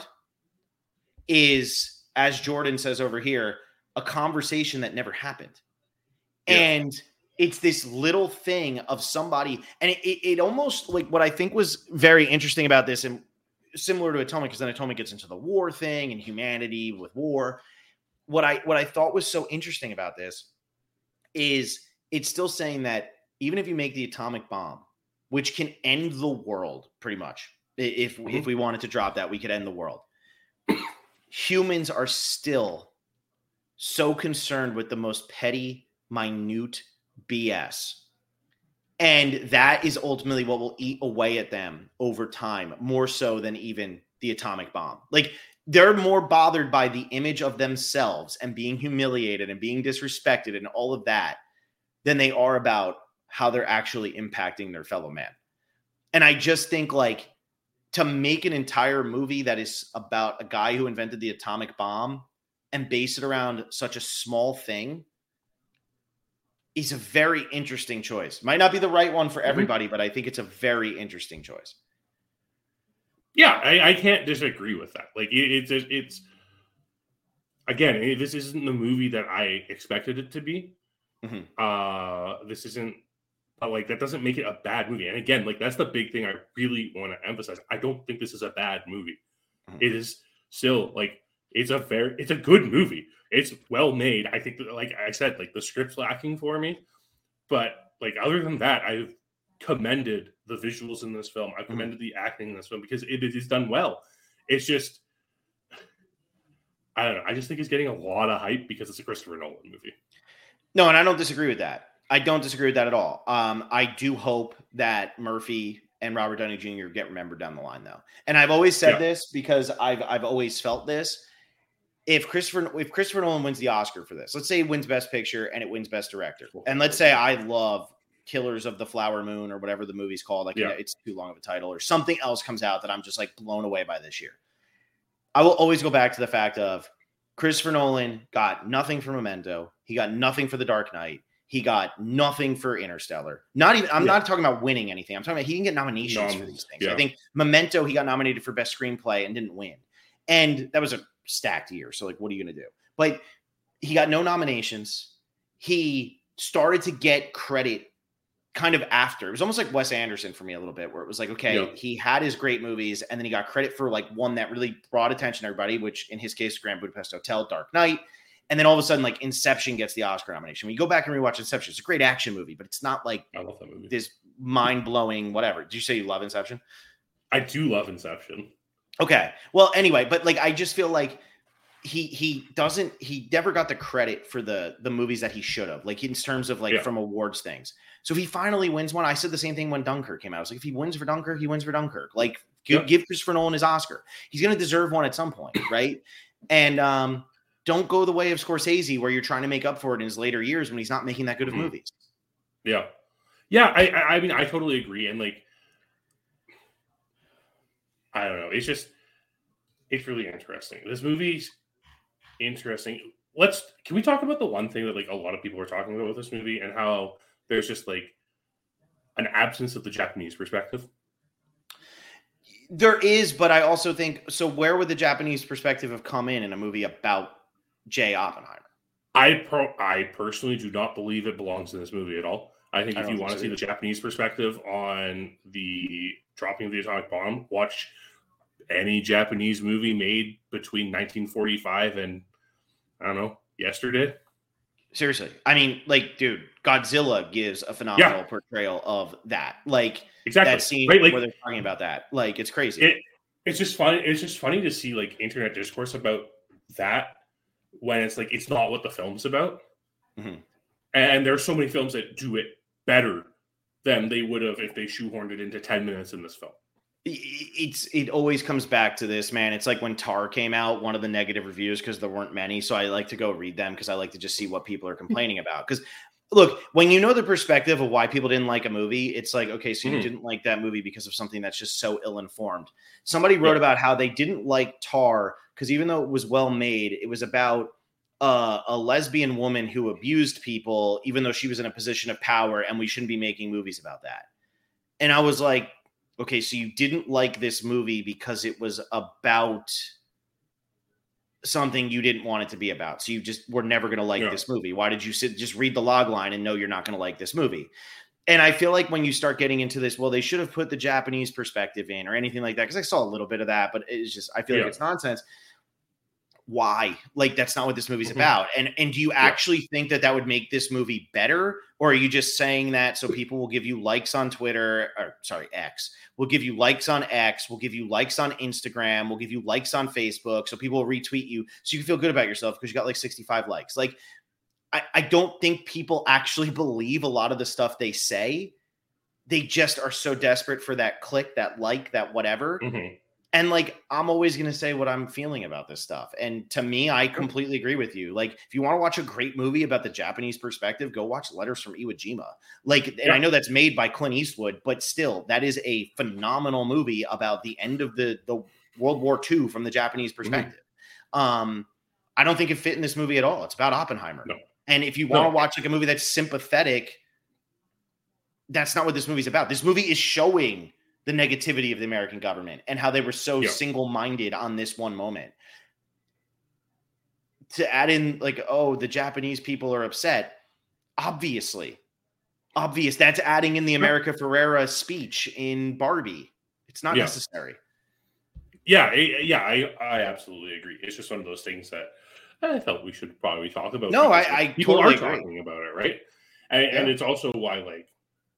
[SPEAKER 1] is, as Jordan says over here, a conversation that never happened. Yeah. And it's this little thing of somebody, and it, it, it almost like what I think was very interesting about this, and similar to Atomic, because then Atomic gets into the war thing and humanity with war. What I what I thought was so interesting about this is it's still saying that even if you make the atomic bomb, which can end the world pretty much, if mm-hmm. if we wanted to drop that, we could end the world. Humans are still so concerned with the most petty, minute B S. And that is ultimately what will eat away at them over time, more so than even the atomic bomb. Like, they're more bothered by the image of themselves and being humiliated and being disrespected and all of that than they are about how they're actually impacting their fellow man. And I just think, like, to make an entire movie that is about a guy who invented the atomic bomb and base it around such a small thing is a very interesting choice. Might not be the right one for everybody, mm-hmm. but I think it's a very interesting choice.
[SPEAKER 2] Yeah, I, I can't disagree with that. Like, it, it's, it's, again, it, this isn't the movie that I expected it to be. Mm-hmm. Uh, this isn't, but like, that doesn't make it a bad movie. And again, like, that's the big thing I really want to emphasize. I don't think this is a bad movie. Mm-hmm. It is still, like, it's a very, it's a good movie. It's well made. I think that, like I said, like, the script's lacking for me. But, like, other than that, I've commended the visuals in this film. I've commended mm-hmm. the acting in this film because it, it is done well. It's just, I don't know. I just think it's getting a lot of hype because it's a Christopher Nolan movie.
[SPEAKER 1] No, and I don't disagree with that. I don't disagree with that at all. Um, I do hope that Murphy and Robert Downey Junior get remembered down the line, though. And I've always said yeah. this because I've I've always felt this. If Christopher if Christopher Nolan wins the Oscar for this, let's say he wins Best Picture and it wins Best Director, and let's say I love Killers of the Flower Moon or whatever the movie's called, like yeah. you know, it's too long of a title, or something else comes out that I'm just like blown away by this year. I will always go back to the fact of Christopher Nolan got nothing for Memento. He got nothing for The Dark Knight. He got nothing for Interstellar. Not even, I'm yeah. not talking about winning anything. I'm talking about he didn't get nominations Nom- for these things. Yeah. I think Memento, he got nominated for Best Screenplay and didn't win. And that was a stacked year. So, like, what are you going to do? But he got no nominations. He started to get credit kind of after. It was almost like Wes Anderson for me a little bit, where it was like, okay, yeah. he had his great movies, and then he got credit for like one that really brought attention to everybody, which in his case, Grand Budapest Hotel, Dark Knight. And then all of a sudden, like, Inception gets the Oscar nomination. When you go back and rewatch Inception, it's a great action movie, but it's not like
[SPEAKER 2] I love that movie.
[SPEAKER 1] This mind-blowing whatever. Did you say you love Inception?
[SPEAKER 2] I do love Inception.
[SPEAKER 1] Okay. Well, anyway, but like, I just feel like he he doesn't he never got the credit for the the movies that he should have, like in terms of like yeah. from awards things. So if he finally wins one, I said the same thing when Dunkirk came out. I was like, if he wins for Dunkirk, he wins for Dunkirk. Like, give, yeah. give Christopher Nolan his Oscar. He's going to deserve one at some point, right? And um, don't go the way of Scorsese, where you're trying to make up for it in his later years when he's not making that good of mm-hmm. movies.
[SPEAKER 2] Yeah, yeah. I I mean, I totally agree, and like, I don't know. It's just, it's really interesting. This movie's interesting. Let's, can we talk about the one thing that like a lot of people are talking about with this movie, and how there's just like an absence of the Japanese perspective?
[SPEAKER 1] There is, but I also think, so where would the Japanese perspective have come in in a movie about J. Oppenheimer?
[SPEAKER 2] I pro, I personally do not believe it belongs in this movie at all. I think I if you want to see the Japanese perspective on the dropping of the atomic bomb, watch any Japanese movie made between nineteen forty-five and, I don't know, yesterday.
[SPEAKER 1] Seriously. I mean, like, dude, Godzilla gives a phenomenal yeah. portrayal of that. Like,
[SPEAKER 2] exactly.
[SPEAKER 1] that scene
[SPEAKER 2] right, like,
[SPEAKER 1] where they're talking about that. Like, it's crazy.
[SPEAKER 2] It, it's just funny. It's just funny to see, like, internet discourse about that when it's, like, it's not what the film's about. Mm-hmm. And there's so many films that do it better than they would have if they shoehorned it into ten minutes in this film.
[SPEAKER 1] It's it always comes back to this, man. It's like when Tar came out, one of the negative reviews, because there weren't many. So I like to go read them because I like to just see what people are complaining about. Because look, when you know the perspective of why people didn't like a movie, it's like, okay, so you mm-hmm. didn't like that movie because of something that's just so ill-informed. Somebody wrote yeah. about how they didn't like Tar because even though it was well made, it was about uh, a lesbian woman who abused people, even though she was in a position of power, and we shouldn't be making movies about that. And I was like, okay, so you didn't like this movie because it was about something you didn't want it to be about. So you just were never going to like yeah. this movie. Why did you sit, just read the log line and know you're not going to like this movie? And I feel like when you start getting into this, well, they should have put the Japanese perspective in or anything like that. Cause I saw a little bit of that, but it's just, I feel yeah. like it's nonsense. Why? Like, that's not what this movie's mm-hmm. about. And, and do you actually yeah. think that that would make this movie better? Or are you just saying that so people will give you likes on Twitter or sorry, X will give you likes on X, will give you likes on Instagram, will give you likes on Facebook. So people will retweet you so you can feel good about yourself because you got like sixty-five likes. Like, I, I don't think people actually believe a lot of the stuff they say. They just are so desperate for that click, that like, that whatever. Mm-hmm. And like, I'm always going to say what I'm feeling about this stuff. And to me, I completely agree with you. Like, if you want to watch a great movie about the Japanese perspective, go watch Letters from Iwo Jima. Like, and yeah. I know that's made by Clint Eastwood, but still, that is a phenomenal movie about the end of the, the World War Two from the Japanese perspective. Mm-hmm. Um, I don't think it fit in this movie at all. It's about Oppenheimer. No. And if you want no. to watch like a movie that's sympathetic, that's not what this movie's about. This movie is showing the negativity of the American government and how they were so yeah. single-minded on this one moment. To add in like, oh, the Japanese people are upset. Obviously. Obvious. That's adding in the America Ferrera speech in Barbie. It's not
[SPEAKER 2] yeah.
[SPEAKER 1] necessary.
[SPEAKER 2] Yeah. Yeah. I, I absolutely agree. It's just one of those things that I felt we should probably talk about.
[SPEAKER 1] No, I, I
[SPEAKER 2] people
[SPEAKER 1] totally
[SPEAKER 2] are
[SPEAKER 1] agree.
[SPEAKER 2] talking about it. Right. And,
[SPEAKER 1] yeah.
[SPEAKER 2] and it's also why, like,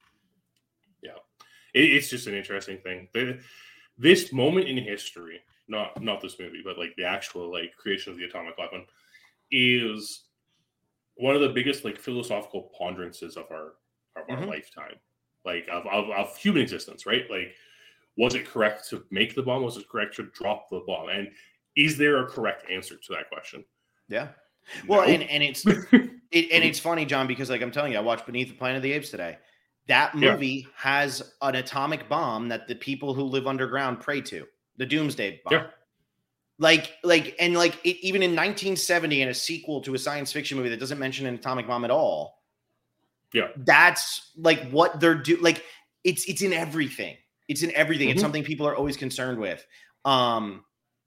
[SPEAKER 2] it's just an interesting thing. This moment in history, not not this movie, but like the actual like creation of the atomic weapon, is one of the biggest like philosophical ponderances of our of our mm-hmm. lifetime, like of, of of human existence. Right? Like, was it correct to make the bomb? Was it correct to drop the bomb? And is there a correct answer to that question?
[SPEAKER 1] Yeah. Well, no. and and it's it, and it's funny, John, because like I'm telling you, I watched Beneath the Planet of the Apes today. That movie yeah. has an atomic bomb that the people who live underground pray to, the Doomsday bomb. Yeah. Like, like, and like, it, even in nineteen seventy, in a sequel to a science fiction movie that doesn't mention an atomic bomb at all.
[SPEAKER 2] Yeah,
[SPEAKER 1] that's like what they're doing. Like, it's it's in everything. It's in everything. Mm-hmm. It's something people are always concerned with. Um,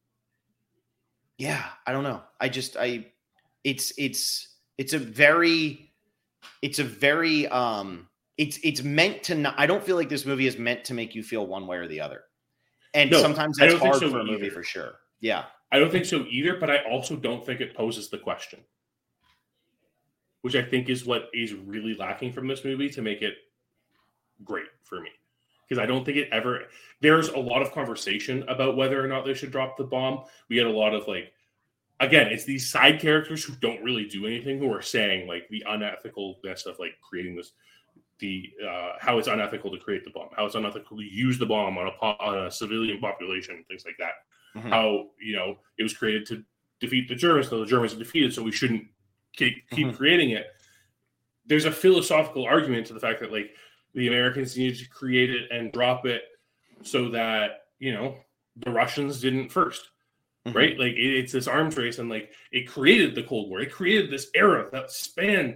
[SPEAKER 1] yeah, I don't know. I just, I, it's it's it's a very, it's a very um. It's it's meant to not. I don't feel like this movie is meant to make you feel one way or the other, and no, sometimes that's hard so for a movie either. For sure. Yeah,
[SPEAKER 2] I don't think so either. But I also don't think it poses the question, which I think is what is really lacking from this movie to make it great for me. Because I don't think it ever. There's a lot of conversation about whether or not they should drop the bomb. We had a lot of like, again, it's these side characters who don't really do anything who are saying like the unethicalness of like creating this. The uh, how it's unethical to create the bomb, how it's unethical to use the bomb on a, on a civilian population, things like that. Mm-hmm. How, you know, it was created to defeat the Germans, so the Germans are defeated, so we shouldn't keep, keep mm-hmm. creating it. There's a philosophical argument to the fact that, like, the Americans needed to create it and drop it so that, you know, the Russians didn't first, mm-hmm. right? Like, it, it's this arms race, and, like, it created the Cold War. It created this era that spanned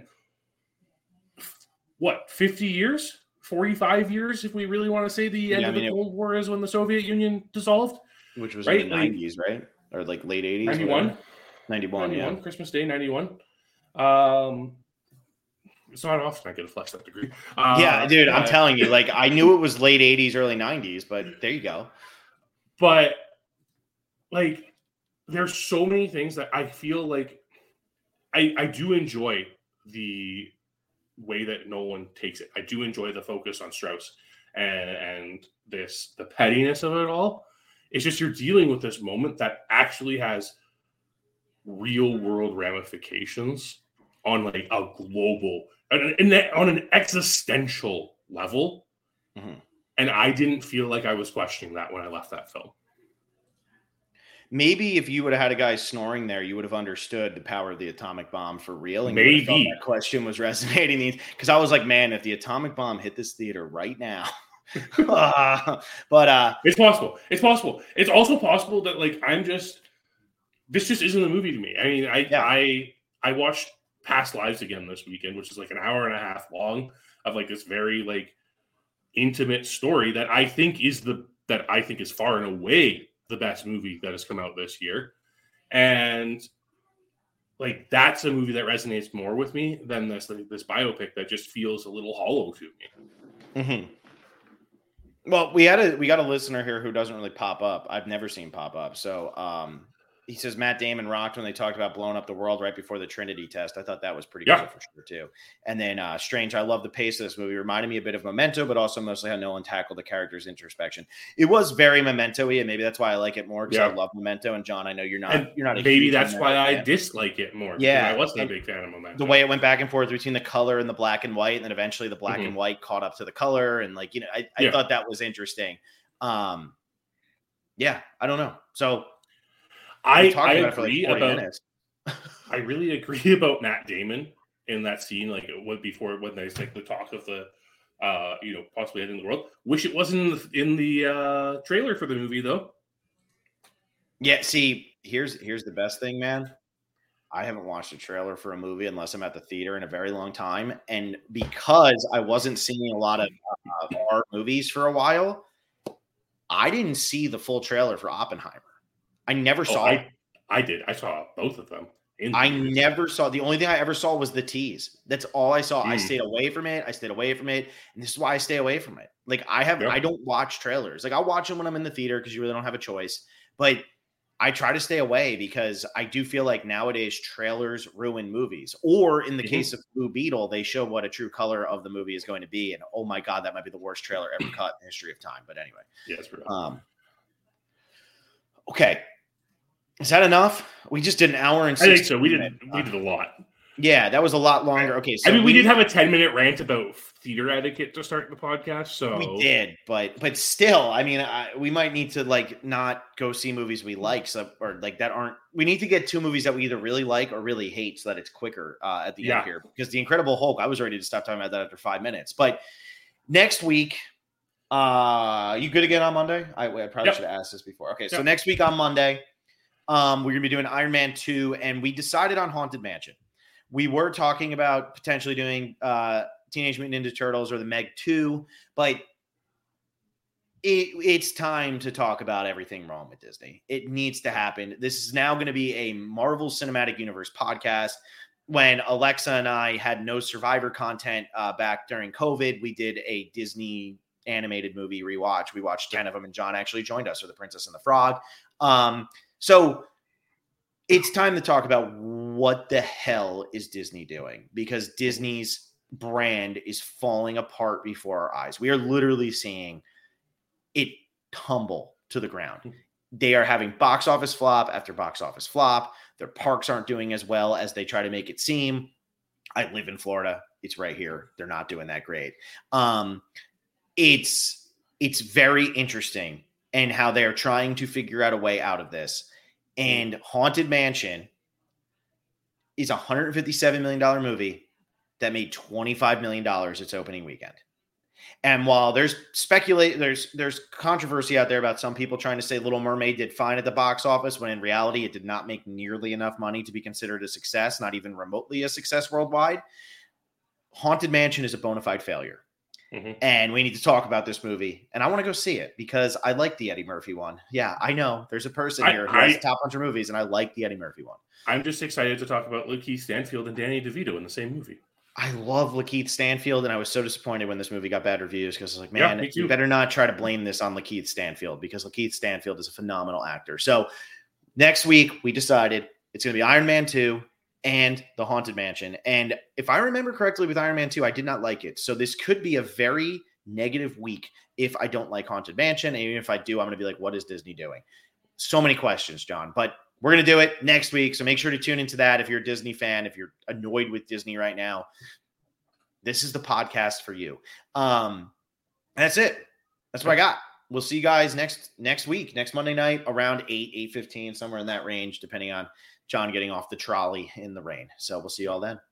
[SPEAKER 2] what, fifty years, forty-five years, if we really want to say the end yeah, of I mean, the Cold War is when the Soviet Union dissolved.
[SPEAKER 1] Which was
[SPEAKER 2] right?
[SPEAKER 1] in the like, nineties, right? Or like late eighties?
[SPEAKER 2] ninety-one.
[SPEAKER 1] ninety-one,
[SPEAKER 2] ninety-one,
[SPEAKER 1] yeah.
[SPEAKER 2] Christmas Day, ninety-one. Um, it's not often I get a flex that degree. Uh,
[SPEAKER 1] yeah, dude, I'm uh, telling you, like, I knew it was late eighties, early nineties, but there you go.
[SPEAKER 2] But, like, there's so many things that I feel like I, I do enjoy the way that Nolan takes it. I do enjoy the focus on Strauss and and this the pettiness of it all. It's just you're dealing with this moment that actually has real world ramifications on like a global and on an existential level. Mm-hmm. And I didn't feel like I was questioning that when I left that film.
[SPEAKER 1] Maybe if you would have had a guy snoring there, you would have understood the power of the atomic bomb for real. And
[SPEAKER 2] maybe
[SPEAKER 1] that question was resonating because I was like, man, if the atomic bomb hit this theater right now, uh, but uh,
[SPEAKER 2] it's possible. It's possible. It's also possible that like I'm just this just isn't a movie to me. I mean, I yeah. I I watched Past Lives again this weekend, which is like an hour and a half long of like this very like intimate story that I think is the that I think is far and away the best movie that has come out this year. And like, that's a movie that resonates more with me than this like, this biopic that just feels a little hollow to me.
[SPEAKER 1] Mm-hmm. Well, we had a we got a listener here who doesn't really pop up. I've never seen pop up. So um, he says Matt Damon rocked when they talked about blowing up the world right before the Trinity test. I thought that was pretty
[SPEAKER 2] yeah.
[SPEAKER 1] cool for sure too. And then uh, Strange, I love the pace of this movie. Reminded me a bit of Memento, but also mostly how Nolan tackled the character's introspection. It was very Memento-y, and maybe that's why I like it more because
[SPEAKER 2] yeah.
[SPEAKER 1] I love Memento. And John, I know you're not.
[SPEAKER 2] And
[SPEAKER 1] you're not. A
[SPEAKER 2] maybe that's
[SPEAKER 1] Memento
[SPEAKER 2] why
[SPEAKER 1] fan.
[SPEAKER 2] I dislike it more.
[SPEAKER 1] Yeah,
[SPEAKER 2] I wasn't a big fan of Memento.
[SPEAKER 1] The way it went back and forth between the color and the black and white, and then eventually the black mm-hmm. and white caught up to the color, and like you know, I, I yeah. thought that was interesting. Um, yeah, I don't know. So.
[SPEAKER 2] I, I agree about, about I really agree about Matt Damon in that scene, like what before when there's like the talk of the uh you know possibly ending the world. Wish it wasn't in the, in the uh trailer for the movie though.
[SPEAKER 1] Yeah, see, here's here's the best thing, man. I haven't watched a trailer for a movie unless I'm at the theater in a very long time, and because I wasn't seeing a lot of uh, art movies for a while, I didn't see the full trailer for Oppenheimer. I never saw
[SPEAKER 2] oh, I,
[SPEAKER 1] it.
[SPEAKER 2] I did. I saw both of them.
[SPEAKER 1] I never saw. The only thing I ever saw was the tease. That's all I saw. Mm. I stayed away from it. I stayed away from it. And this is why I stay away from it. Like I have, yep. I don't watch trailers. Like I'll watch them when I'm in the theater because you really don't have a choice. But I try to stay away because I do feel like nowadays trailers ruin movies. Or in the mm-hmm. case of Blue Beetle, they show what a true color of the movie is going to be. And oh my God, that might be the worst trailer ever cut in the history of time. But anyway.
[SPEAKER 2] Yeah, it's real.
[SPEAKER 1] Um, okay. Is that enough? We just did an hour and
[SPEAKER 2] I think so. We did.
[SPEAKER 1] Minutes.
[SPEAKER 2] We did a lot.
[SPEAKER 1] Yeah, that was a lot longer. Okay, so
[SPEAKER 2] I mean, we,
[SPEAKER 1] we
[SPEAKER 2] did have a ten minute rant about theater etiquette to start the podcast. So
[SPEAKER 1] we did, but but still, I mean, I, we might need to like not go see movies we like, so or like that aren't. We need to get two movies that we either really like or really hate, so that it's quicker uh, at the
[SPEAKER 2] yeah.
[SPEAKER 1] end here. Because The Incredible Hulk, I was ready to stop talking about that after five minutes. But next week, uh, you good again on Monday? I, I probably yep. should have asked this before. Okay, yep. so next week on Monday. Um, we're going to be doing Iron Man two, and we decided on Haunted Mansion. We were talking about potentially doing uh, Teenage Mutant Ninja Turtles or the Meg two, but it, it's time to talk about everything wrong with Disney. It needs to happen. This is now going to be a Marvel Cinematic Universe podcast. When Alexa and I had no Survivor content uh, back during COVID, we did a Disney animated movie rewatch. We watched ten of them, and John actually joined us for The Princess and the Frog. Um, So it's time to talk about what the hell is Disney doing, because Disney's brand is falling apart before our eyes. We are literally seeing it tumble to the ground. They are having box office flop after box office flop. Their parks aren't doing as well as they try to make it seem. I live in Florida. It's right here. They're not doing that great. Um, it's it's very interesting. And how they are trying to figure out a way out of this. And Haunted Mansion is a one hundred fifty-seven million dollars movie that made twenty-five million dollars its opening weekend. And while there's speculate, there's there's controversy out there about some people trying to say Little Mermaid did fine at the box office, when in reality it did not make nearly enough money to be considered a success, not even remotely a success worldwide. Haunted Mansion is a bona fide failure. Mm-hmm. And we need to talk about this movie. And I want to go see it because I like the Eddie Murphy one. Yeah, I know. There's a person
[SPEAKER 2] I,
[SPEAKER 1] here who
[SPEAKER 2] I,
[SPEAKER 1] has a top bunch of movies, and I like the Eddie Murphy one.
[SPEAKER 2] I'm just excited to talk about Lakeith Stanfield and Danny DeVito in the same movie.
[SPEAKER 1] I love Lakeith Stanfield, and I was so disappointed when this movie got bad reviews because I was like, man, yeah, you better not try to blame this on Lakeith Stanfield, because Lakeith Stanfield is a phenomenal actor. So next week, we decided it's going to be Iron Man two and The Haunted Mansion. And if I remember correctly with Iron Man two, I did not like it. So this could be a very negative week if I don't like Haunted Mansion. And even if I do, I'm going to be like, what is Disney doing? So many questions, John. But we're going to do it next week. So make sure to tune into that. If you're a Disney fan, if you're annoyed with Disney right now, this is the podcast for you. Um, that's it. That's what I got. We'll see you guys next next week, next Monday night around eight, eight fifteen, somewhere in that range, depending on John getting off the trolley in the rain. So we'll see you all then.